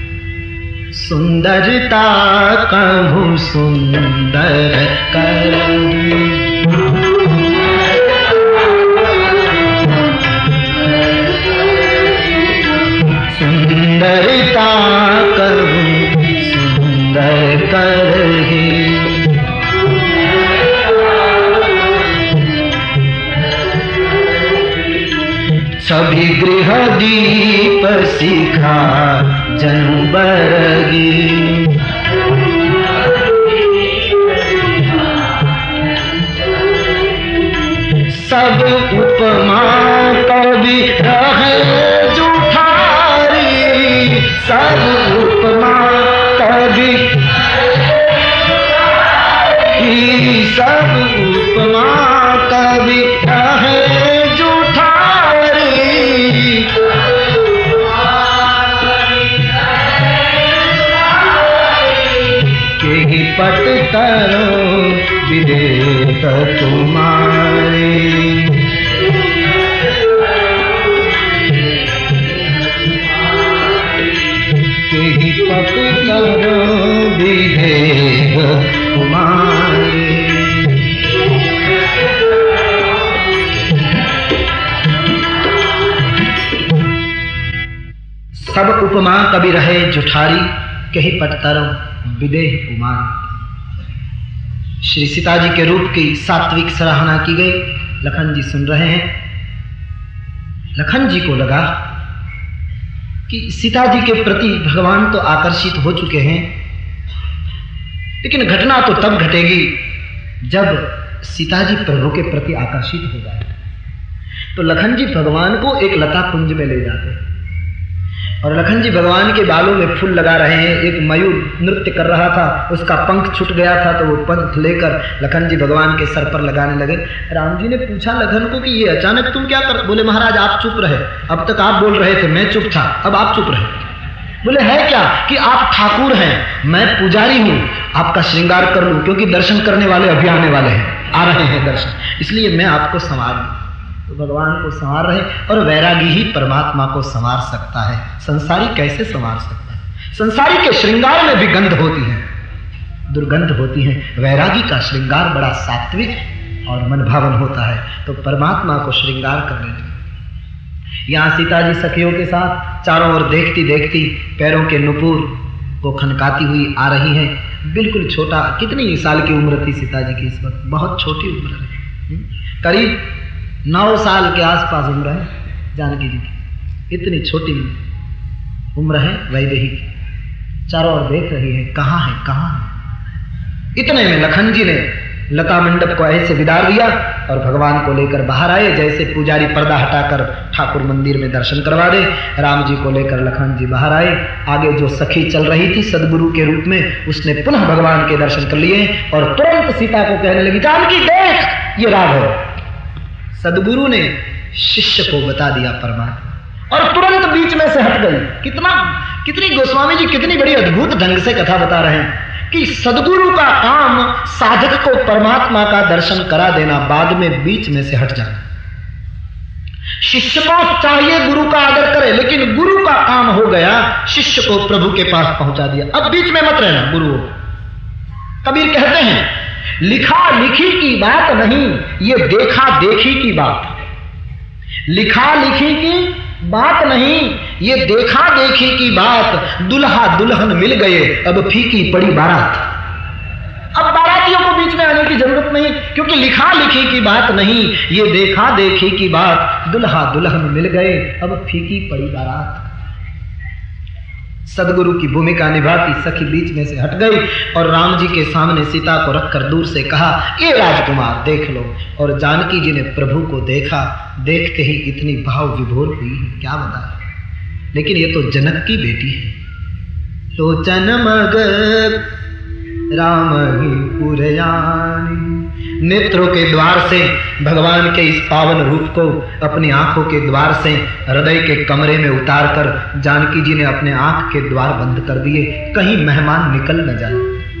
सुंदरता कहूँ सुंदर कर, सुंदरता कहूँ सुंदर कर, सभी गृह दीप शिखा जनु बरगी, सब उपमा कवि रहे जुठारी, सब उपमा कवि, सब उपमा कवि रहे पट करो विदेह तुम्हारे, केहि पट करो विदेह तुम्हारे। सब उपमा कभी रहे जुठारी, कही पटतर विदेह कुमार। श्री सीता जी के रूप की सात्विक सराहना की गई। लखन जी सुन रहे हैं। लखन जी को लगा कि सीता जी के प्रति भगवान तो आकर्षित हो चुके हैं, लेकिन घटना तो तब घटेगी जब सीता जी प्रभु के प्रति आकर्षित हो जाए। तो लखन जी भगवान को एक लता कुंज में ले जाते हैं और लखन जी भगवान के बालों में फूल लगा रहे हैं। एक मयूर नृत्य कर रहा था, उसका पंख छूट गया था, तो वो पंख लेकर लखन जी भगवान के सर पर लगाने लगे। राम जी ने पूछा लखन को कि ये अचानक तुम क्या कर? बोले महाराज आप चुप रहे, अब तक आप बोल रहे थे, मैं चुप था, अब आप चुप रहे। बोले है क्या कि आप ठाकुर हैं, मैं पुजारी हूं, आपका श्रृंगार कर लूं, क्योंकि दर्शन करने वाले अभी आने वाले हैं, आ रहे हैं दर्शन, इसलिए मैं आपको संवार लूं। तो भगवान को संवार रहे। और वैरागी ही परमात्मा को संवार सकता है, संसारी कैसे संवार सकता है? संसारी के श्रृंगार में भी गंध होती है, दुर्गंध होती है। वैरागी का श्रृंगार बड़ा सात्विक और मनभावन होता है। तो परमात्मा को श्रृंगार करने लगे। यहाँ सीता जी सखियों के साथ चारों ओर देखती देखती पैरों के नुपुर को खनकाती हुई आ रही हैं। बिल्कुल छोटा, कितनी साल की उम्र थी सीता जी की इस वक्त? बहुत छोटी उम्र है, करीब 9 साल के आसपास उम्र है जानकी जी की। इतनी छोटी उम्र है वैदेही की। चारों ओर देख रही है, कहाँ है कहाँ है। इतने में लखन जी ने लता मंडप को ऐसे विदार दिया और भगवान को लेकर बाहर आए, जैसे पुजारी पर्दा हटाकर ठाकुर मंदिर में दर्शन करवा दे। राम जी को लेकर लखन जी बाहर आए। आगे जो सखी चल रही थी सदगुरु के रूप में, उसने पुनः भगवान के दर्शन कर लिए और तुरंत सीता को कहने लगी, जानकी देख ये राघव। सदगुरु ने शिष्य को बता दिया परमात्मा और तुरंत बीच में से हट गई। कितनी गोस्वामी जी कितनी बड़ी अद्भुत ढंग से कथा बता रहे हैं कि सदगुरु का काम साधक को परमात्मा का दर्शन करा देना, बाद में बीच में से हट जाना। शिष्य को चाहिए गुरु का आदर करे, लेकिन गुरु का काम हो गया शिष्य को प्रभु के पास पहुंचा दिया, अब बीच में मत रहना गुरु। कबीर कहते हैं लिखा लिखी की बात नहीं, ये देखा देखी की बात। लिखा लिखी की बात नहीं, ये देखा देखी की बात। दुल्हा दुल्हन मिल गए, अब फीकी पड़ी बारात। अब बारातियों को बीच में आने की जरूरत नहीं, क्योंकि लिखा लिखी की बात नहीं, ये देखा देखी की बात। दुल्हा दुल्हन मिल गए, अब फीकी पड़ी बारात। सदगुरु की भूमिका निभाती सखी बीच में से हट गई और राम जी के सामने सीता को रखकर दूर से कहा, ये राजकुमार देख लो। और जानकी जी ने प्रभु को देखा, देखते ही इतनी भाव विभोर हुई, क्या बताए। लेकिन ये तो जनक की बेटी है। लोचन मग राम ही पुरयानी। नेत्रों के द्वार से भगवान के इस पावन रूप को अपनी आंखों के द्वार से हृदय के कमरे में उतारकर जानकी जी ने अपने आंख के द्वार बंद कर दिए, कहीं मेहमान निकल न जाए।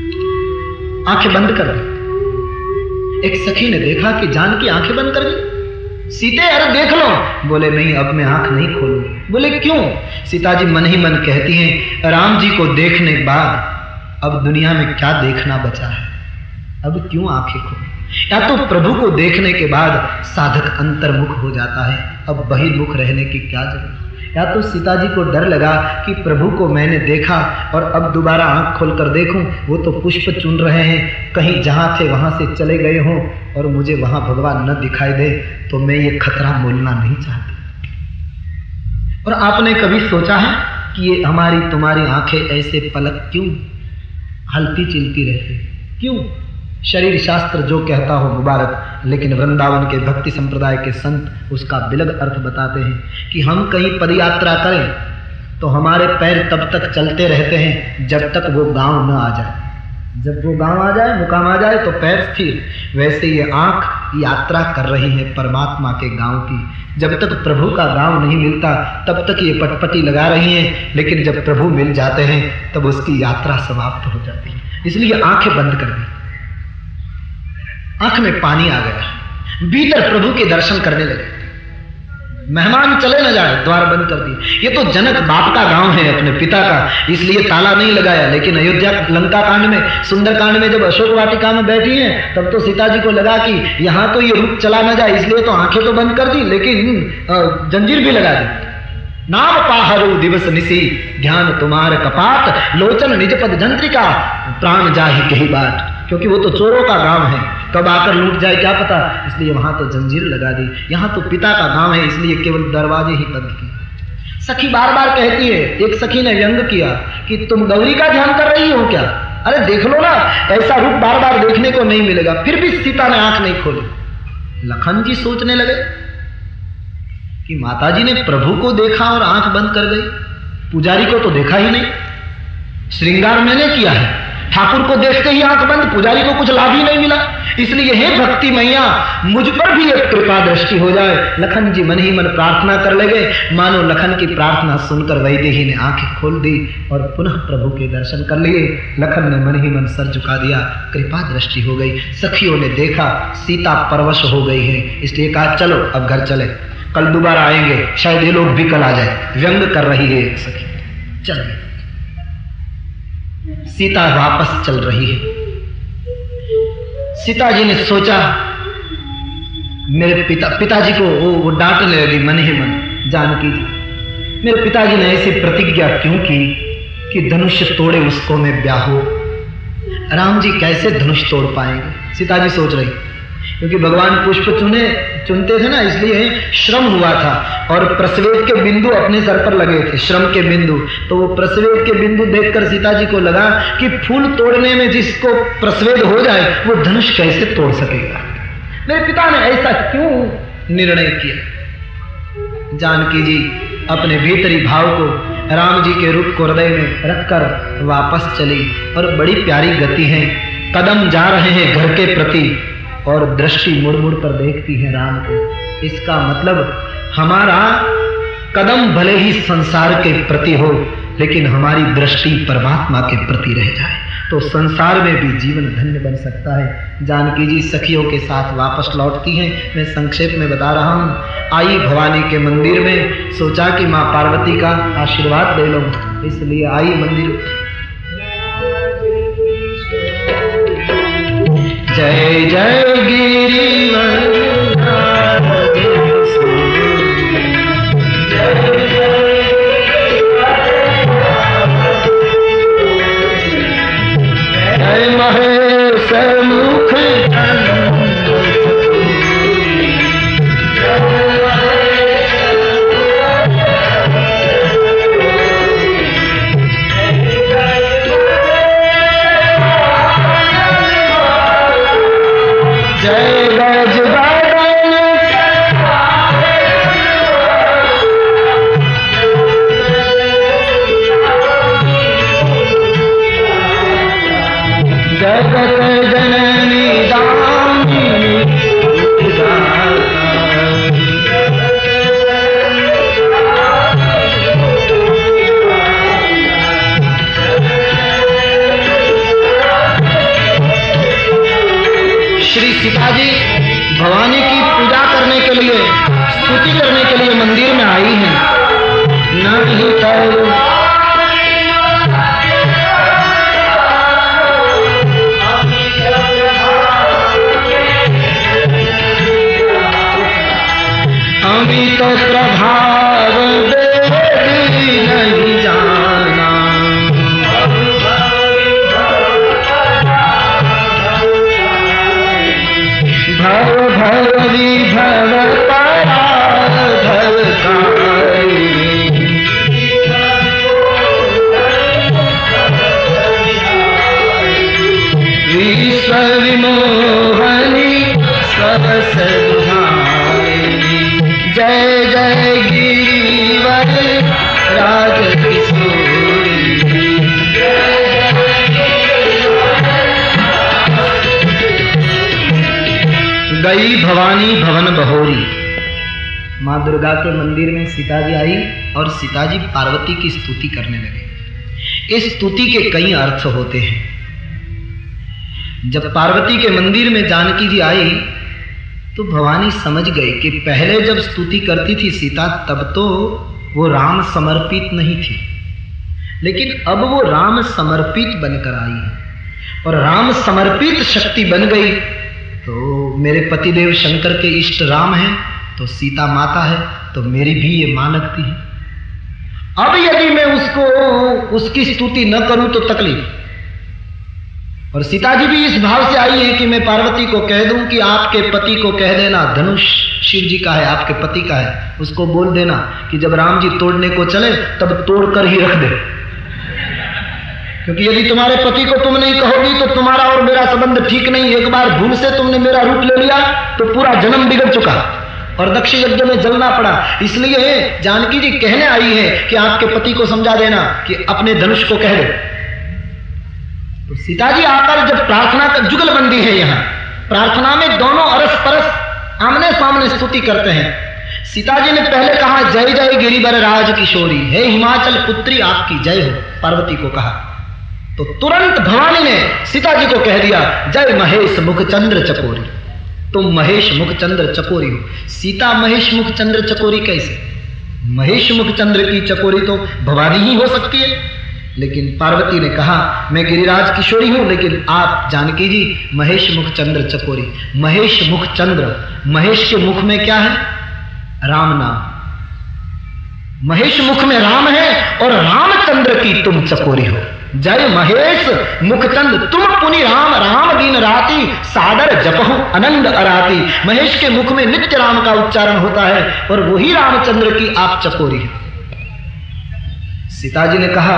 आंखें बंद कर दी। एक सखी ने देखा कि जानकी आंखें बंद कर दी। सीते अरे देख लो। बोले नहीं, अब मैं आंख नहीं खोलूं। बोले क्यों? सीता जी मन ही मन कहती हैं, राम जी को देखने के बाद अब दुनिया में क्या देखना बचा है, अब क्यों आंखें खोलूं। या तो प्रभु को देखने के बाद साधक अंतर्मुख हो जाता है, अब बहिर्मुख रहने की क्या जरूरत। या तो सीता जी को डर लगा कि प्रभु को मैंने देखा और अब दोबारा आंख खोलकर देखूं, वो तो पुष्प चुन रहे हैं, कहीं जहां थे वहां से चले गए हों और मुझे वहां भगवान न दिखाई दे, तो मैं ये खतरा मोलना नहीं चाहती। और आपने कभी सोचा है कि ये हमारी तुम्हारी आंखें ऐसे पलक क्यों हलती चिलती रहती, क्यों? शरीर शास्त्र जो कहता हो मुबारक, लेकिन वृंदावन के भक्ति संप्रदाय के संत उसका बिलग अर्थ बताते हैं कि हम कहीं पदयात्रा करें तो हमारे पैर तब तक चलते रहते हैं जब तक वो गांव न आ जाए। जब वो गांव आ जाए, मुकाम आ जाए, तो पैर स्थिर। वैसे ये आंख यात्रा कर रही है परमात्मा के गांव की। जब तक प्रभु का गांव नहीं मिलता तब तक ये पटपटी लगा रही हैं, लेकिन जब प्रभु मिल जाते हैं तब उसकी यात्रा समाप्त हो जाती है। इसलिए आंखें बंद कर दी। आंख में पानी आ गया, भीतर प्रभु के दर्शन करने लगे। मेहमान चले न जाए, द्वार बंद कर दिए। ये तो जनक बाप का गांव है, अपने पिता का, इसलिए ताला नहीं लगाया। लेकिन अयोध्या लंका कांड में, सुंदर कांड में जब अशोक वाटिका में बैठी हैं, तब तो सीता जी को लगा कि यहाँ तो ये रूप चला न जाए, इसलिए तो आंखें तो बंद कर दी, लेकिन जंजीर भी लगा दी। नाम पाहरु दिवस निसी, ध्यान तुम्हार कपाट, लोचन निज पद जंत्रिका, प्राण जाहि कही बाट। क्योंकि वो तो चोरों का गांव है, कब आकर लूट जाए क्या पता, इसलिए वहां तो जंजीर लगा दी। यहाँ तो पिता का गांव है, इसलिए केवल दरवाजे ही बंद किए। सखी बार बार कहती है, एक सखी ने व्यंग किया कि तुम गौरी का ध्यान कर रही हो क्या? अरे देख लो ना, ऐसा रूप बार बार देखने को नहीं मिलेगा। फिर भी सीता ने आंख नहीं खोली। लखन जी सोचने लगे कि माताजी ने प्रभु को देखा और आंख बंद कर गई, पुजारी को तो देखा ही नहीं। श्रृंगार मैंने किया है, ठाकुर को देखते ही आंख बंद, पुजारी को कुछ लाभ ही नहीं मिला। इसलिए हे भक्ति मैया, मुझ पर भी एक कृपा दृष्टि हो जाए। लखन जी मन ही मन प्रार्थना कर लगे। मानो लखन की प्रार्थना सुनकर वैदेही ने आंखें खोल दी और पुनः प्रभु के दर्शन कर लिए। लखन ने मन ही मन सर झुका दिया, कृपा दृष्टि हो गई। सखियों ने देखा सीता परवश हो गई है, इसलिए कहा चलो अब घर चले, कल दोबारा आएंगे, शायद ये लोग भी कल आ जाए। व्यंग कर रही है एक सखी। चल गई सीता, वापस चल रही है। सीता जी ने सोचा मेरे पिताजी को वो डांटने लगी मन ही मन, जानकी जी मेरे पिताजी ने ऐसी प्रतिज्ञा क्यों की कि धनुष तोड़े उसको मैं ब्याहूं। राम जी कैसे धनुष तोड़ पाएंगे? सीता जी सोच रही, क्योंकि भगवान पुष्प चुनते थे ना, इसलिए श्रम हुआ था और प्रसवेद के बिंदु अपने सर पर लगे थे, श्रम के बिंदु। तो वो प्रसवेद के बिंदु देखकर सीता जी को लगा कि फूल तोड़ने में जिसको प्रसवेद हो जाए वो धनुष कैसे तोड़ सकेगा। मेरे पिता ने ऐसा क्यों निर्णय किया? जानकी जी अपने भीतरी भाव को, राम जी के रूप को हृदय में रखकर वापस चली और बड़ी प्यारी गति है। कदम जा रहे हैं घर के प्रति और दृष्टि मुड़ मुड़ कर देखती है राम को। इसका मतलब हमारा कदम भले ही संसार के प्रति हो, लेकिन हमारी दृष्टि परमात्मा के प्रति रह जाए तो संसार में भी जीवन धन्य बन सकता है। जानकी जी सखियों के साथ वापस लौटती हैं। मैं संक्षेप में बता रहा हूँ। आई भवानी के मंदिर में, सोचा कि माँ पार्वती का आशीर्वाद ले लो, इसलिए आई मंदिर। जय जय गिरिवर जय महेश मुख भवानी की पूजा करने के लिए, स्तुति करने के लिए मंदिर में आई हैं। नहीं तो अभी तो प्रभाव नहीं जाना, भव भव विभव पराभव कारी, विश्व विमोहनी सबस दुहाई। जय जय गिरिवर राज किशोरी, गई भवानी भवन बहोरी। माँ दुर्गा के मंदिर में सीता जी आई और सीता जी पार्वती की स्तुति करने लगे। इस स्तुति के कई अर्थ होते हैं। जब पार्वती के मंदिर में जानकी जी आई तो भवानी समझ गई कि पहले जब स्तुति करती थी सीता तब तो वो राम समर्पित नहीं थी, लेकिन अब वो राम समर्पित बनकर आई है और राम समर्पित शक्ति बन गई। तो मेरे पतिदेव शंकर के इष्ट राम हैं तो सीता माता है, तो मेरी भी ये मां लगती है। अब यदि मैं उसकी स्तुति न करूं तो तकलीफ। और सीता जी भी इस भाव से आई है कि मैं पार्वती को कह दूं कि आपके पति को कह देना धनुष शिव जी का है, आपके पति का है, उसको बोल देना कि जब राम जी तोड़ने को चले तब तोड़कर ही रख दे, क्योंकि यदि तुम्हारे पति को तुम नहीं कहोगी तो तुम्हारा और मेरा संबंध ठीक नहीं। एक बार भूल से तुमने मेरा रूप ले लिया तो पूरा जन्म बिगड़ चुका और दक्ष यज्ञ में जलना पड़ा। इसलिए जानकी जी कहने आई है कि आपके पति को समझा देना कि अपने धनुष को कह दे। तो सीता जी आकर जब प्रार्थना का जुगलबंदी है, यहाँ प्रार्थना में दोनों अरस परस आमने सामने स्तुति करते हैं। सीता जी ने पहले कहा जय जय गिरिवर राज किशोरी, हे हिमाचल पुत्री आपकी जय हो, पार्वती को कहा। तो तुरंत भवानी ने सीता जी को कह दिया जय महेश मुखचंद्र चकोरी, तुम महेश मुखचंद्र चकोरी हो। सीता महेश मुखचंद्र चकोरी कैसे? महेश मुखचंद्र की चकोरी तो भवानी ही हो सकती है, लेकिन पार्वती ने कहा मैं गिरिराज किशोरी हूं, लेकिन आप जानकी जी महेश मुखचंद्र चकोरी। महेश मुखचंद्र, महेश के मुख में क्या है? राम नाम। महेश मुख में राम है और रामचंद्र की तुम चकोरी हो। जय महेश मुखचंद्र तुम पुनि राम, राम दिन राती सादर जपहु आनंद अराती। महेश के मुख में नित्य राम का उच्चारण होता है और वही रामचंद्र की आप चकोरी है। सीता जी ने कहा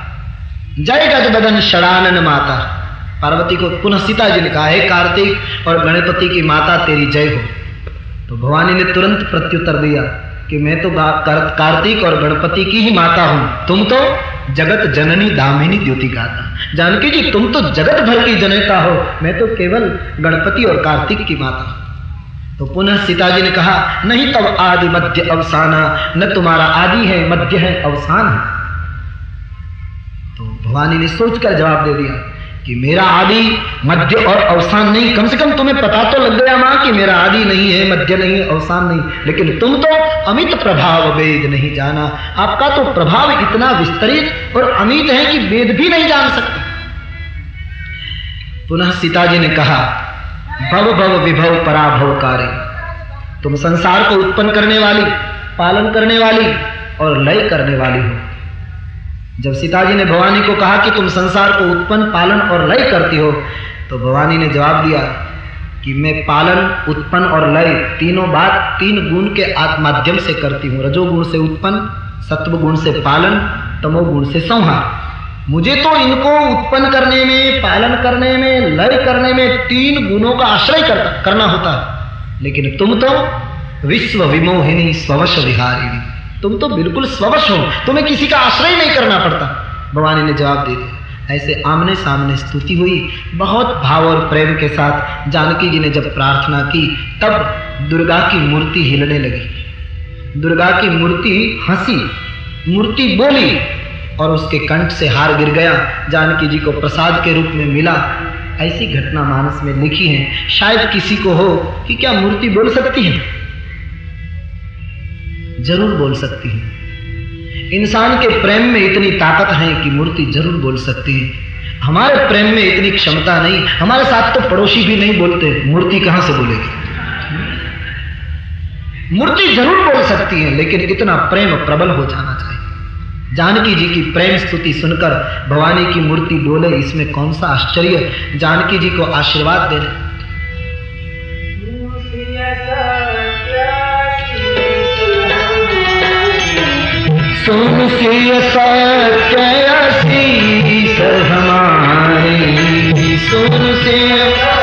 जय गजबदन षडानन माता। पार्वती को पुनः सीता जी ने कहा हे कार्तिक और गणपति की माता तेरी जय हो। तो भवानी ने तुरंत प्रत्युत्तर दिया कि मैं तो कार्तिक और गणपति की ही माता हूं, तुम तो जगत जननी दामिनी द्योति गाता। जानकी जी तुम तो जगत भर की जनता हो, मैं तो केवल गणपति और कार्तिक की माता हूं। तो पुनः सीता जी ने कहा नहीं तब आदि मध्य अवसाना, न तुम्हारा आदि है मध्य है अवसान है। तो भवानी ने सोचकर जवाब दे दिया कि मेरा आदि मध्य और अवसान नहीं, कम से कम तुम्हें पता तो लग गया मां कि मेरा आदि नहीं है, मध्य नहीं है, अवसान नहीं, लेकिन तुम तो अमित प्रभाव वेद नहीं जाना। आपका तो प्रभाव इतना विस्तरित और अमित है कि वेद भी नहीं जान सकते। पुनः सीता जी ने कहा भव भव विभव पराभवकारी, तुम संसार को उत्पन्न करने वाली, पालन करने वाली और लय करने वाली हो। जब सीता जी ने भवानी को कहा कि तुम संसार को उत्पन्न, पालन और लय करती हो, तो भवानी ने जवाब दिया कि मैं पालन, उत्पन्न और लय तीनों बात तीन गुण के माध्यम से करती हूँ। रजोगुण से उत्पन्न, सत्व गुण से पालन, तमोगुण से संहार। मुझे तो इनको उत्पन्न करने में, पालन करने में, लय करने में तीन गुणों का आश्रय करना होता है, लेकिन तुम तो विश्व विमोहिनी स्ववश विहारिणी, तुम तो बिल्कुल स्ववश हो, तुम्हें किसी का आश्रय नहीं करना पड़ता। भवानी ने जवाब दे दिया। ऐसे आमने सामने स्तुति हुई। बहुत भाव और प्रेम के साथ जानकी जी ने जब प्रार्थना की तब दुर्गा की मूर्ति हिलने लगी। दुर्गा की मूर्ति हंसी, मूर्ति बोली और उसके कंठ से हार गिर गया, जानकी जी को प्रसाद के रूप में मिला। ऐसी घटना मानस में लिखी है। शायद किसी को हो कि क्या मूर्ति बोल सकती है? जरूर बोल सकती है। इंसान के प्रेम में इतनी ताकत है कि मूर्ति जरूर बोल सकती है। हमारे प्रेम में इतनी क्षमता नहीं, हमारे साथ तो पड़ोसी भी नहीं बोलते, मूर्ति कहां से बोलेगी? मूर्ति जरूर बोल सकती है, लेकिन इतना प्रेम प्रबल हो जाना चाहिए। जानकी जी की प्रेम स्तुति सुनकर भवानी की मूर्ति डोले, इसमें कौन सा आश्चर्य। जानकी जी को आशीर्वाद दे। सुन सिय सत्य आशीष हमारी, सुन सिय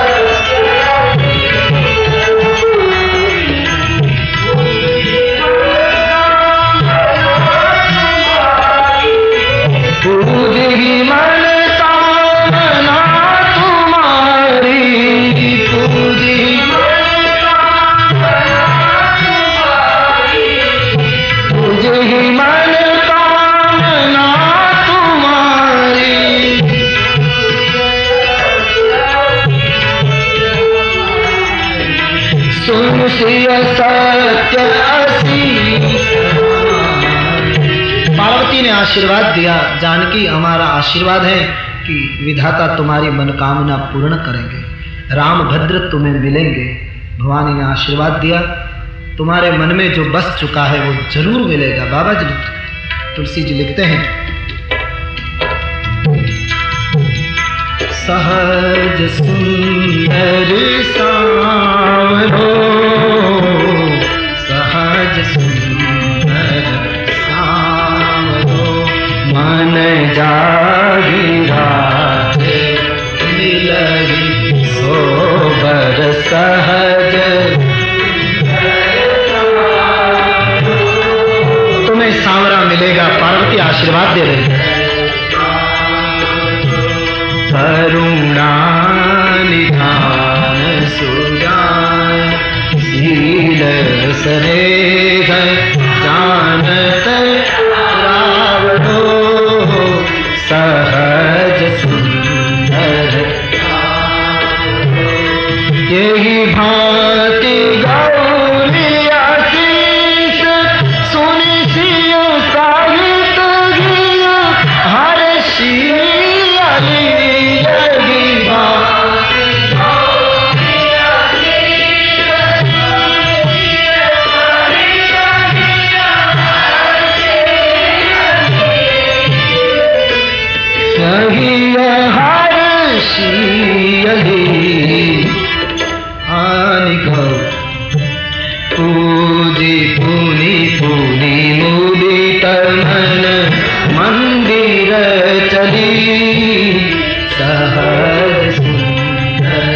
पूज ही मन कामना तुम्हारी, पूज ही पूज ही मन कामना तुम्हारी। सुन सिय सत्य आशीष। पार्वती ने आशीर्वाद दिया, जानकी हमारा आशीर्वाद है कि विधाता तुम्हारी मनोकामना पूर्ण करेंगे, राम भद्र तुम्हें मिलेंगे। भवानी ने आशीर्वाद दिया, तुम्हारे मन में जो बस चुका है वो जरूर मिलेगा। बाबा जी तुलसी जी लिखते हैं, सहज सुंदर सांवरो, सहज सुंदर सांवरो, मन जागी राधे मिलहि सोबर सहज। तुम्हें सांवरा मिलेगा, पार्वती आशीर्वाद दे रही है। करुणा निधान सुजान, शील स्नेह जानत रावणो, सहज सुंदर यही भांति गौरी आशीष, सुनि सियो साहित गियो हर्षि पूजी पुनि पुनि मुदित मन मंदिर चली, सहज सुंदर।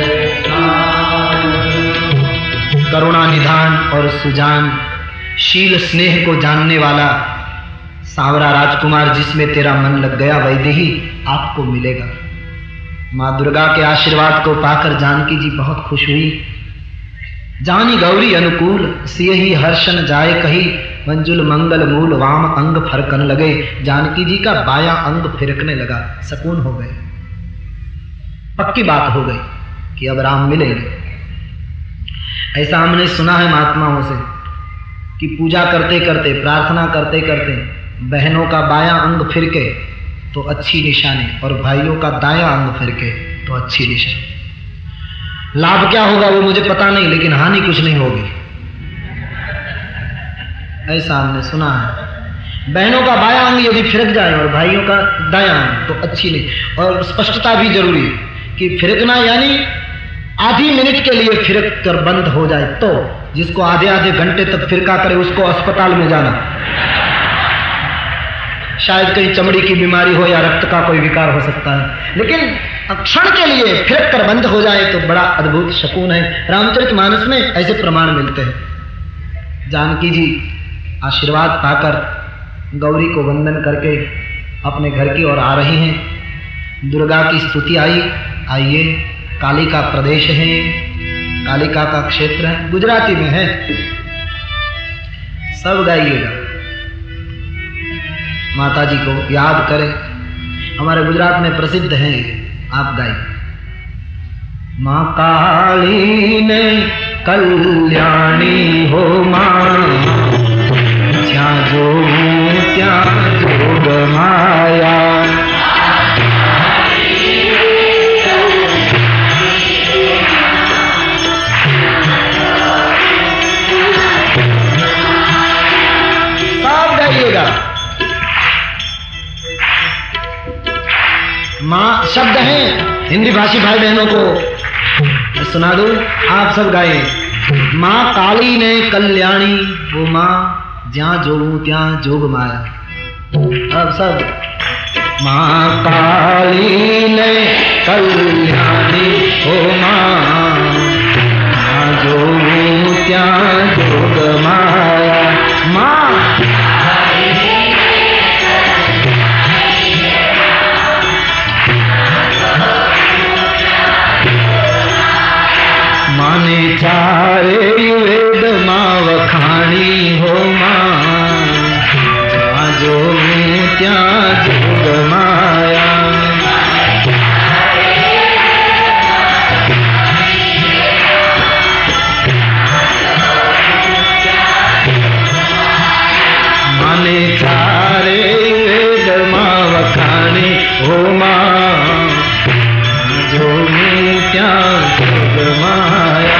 करुणा निधान और सुजान, शील स्नेह को जानने वाला सांवरा राजकुमार जिसमें तेरा मन लग गया वैदेही, आपको मिलेगा। माँ दुर्गा के आशीर्वाद को पाकर जानकी जी बहुत खुश हुई। जानी गौरी अनुकूल, सियहि हर्षण जाए कही, मंजुल मंगल मूल वाम अंग फरकन लगे। जानकी जी का बाया अंग फिरकने लगा, सकून हो गए, पक्की बात हो गई कि अब राम मिलेंगे। ऐसा हमने सुना है महात्माओं से कि पूजा करते करते, प्रार्थना करते करते बहनों का बाया अंग फिरके तो अच्छी निशानी, और भाइयों का दाया अंग फिरके तो अच्छी निशानी। लाभ क्या होगा वो मुझे पता नहीं, लेकिन हानि कुछ नहीं होगी, ऐसा हमने सुना है। बहनों का बाया अंग यदि फिरक जाए और भाइयों का दाया अंग तो अच्छी नहीं। और स्पष्टता भी जरूरी है कि फिरकना यानी आधी मिनट के लिए फिरक कर बंद हो जाए, तो जिसको आधे आधे घंटे तक फिरका करे उसको अस्पताल में जाना, शायद कहीं चमड़ी की बीमारी हो या रक्त का कोई विकार हो सकता है। लेकिन क्षण के लिए फिरक कर बंद हो जाए तो बड़ा अद्भुत शकून है। रामचरितमानस में ऐसे प्रमाण मिलते हैं। जानकी जी आशीर्वाद पाकर गौरी को वंदन करके अपने घर की ओर आ रही हैं। दुर्गा की स्तुति आई। आइए, कालिका प्रदेश है, कालिका का क्षेत्र है, गुजराती में है, सब गाइएगा। माता जी को याद करें, हमारे गुजरात में प्रसिद्ध है, आप गाइए। माँ काली ने कल्याणी हो माँ, ज्યાં જોઉં ત્યાં જોગ માયા। सब गाइएगा। माँ शब्द है, हिंदी भाषी भाई बहनों को सुना दो, आप सब गाए। माँ काली ने कल्याणी वो माँ, ज्યાં જોઉં ત્યાં જોગ માયા। अब सब माँ काली ने कल्याणी हो माँ, જ્યાં જોઉં ત્યાં જોગ માયા। माँ माने चारे वेद माँ वखाणी हो माँ, જ્યાં જોઉં ત્યાં જોગ માયા। माने चारे वेद माँ वखाणी हो माँ, જ્યાં જોઉં ત્યાં જોગ માયા।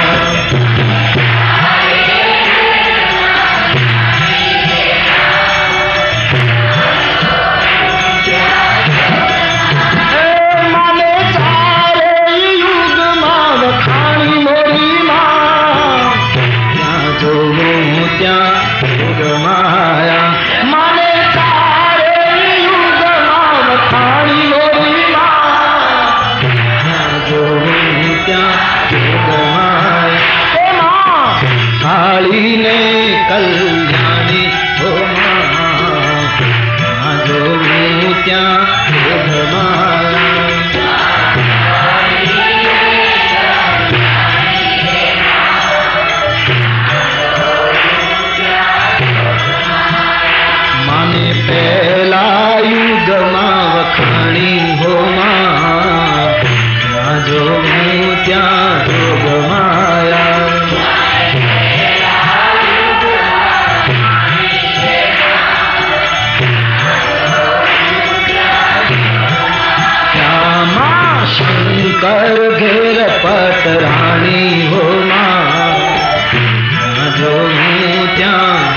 कर घेर पटरानी हो माँ, जो हूँ ત્યાં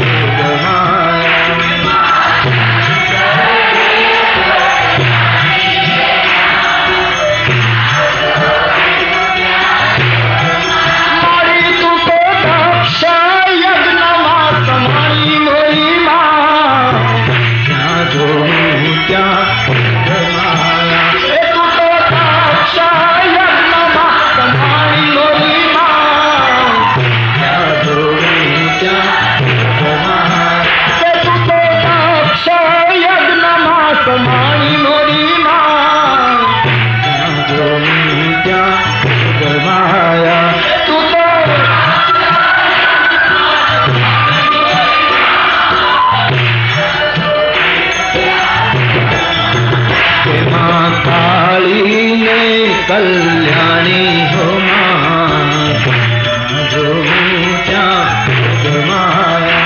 कल्याणी हो माँ, जो ત્યાં माया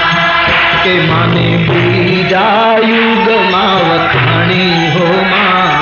के माने बीजा युग माँ वखाणी हो माँ,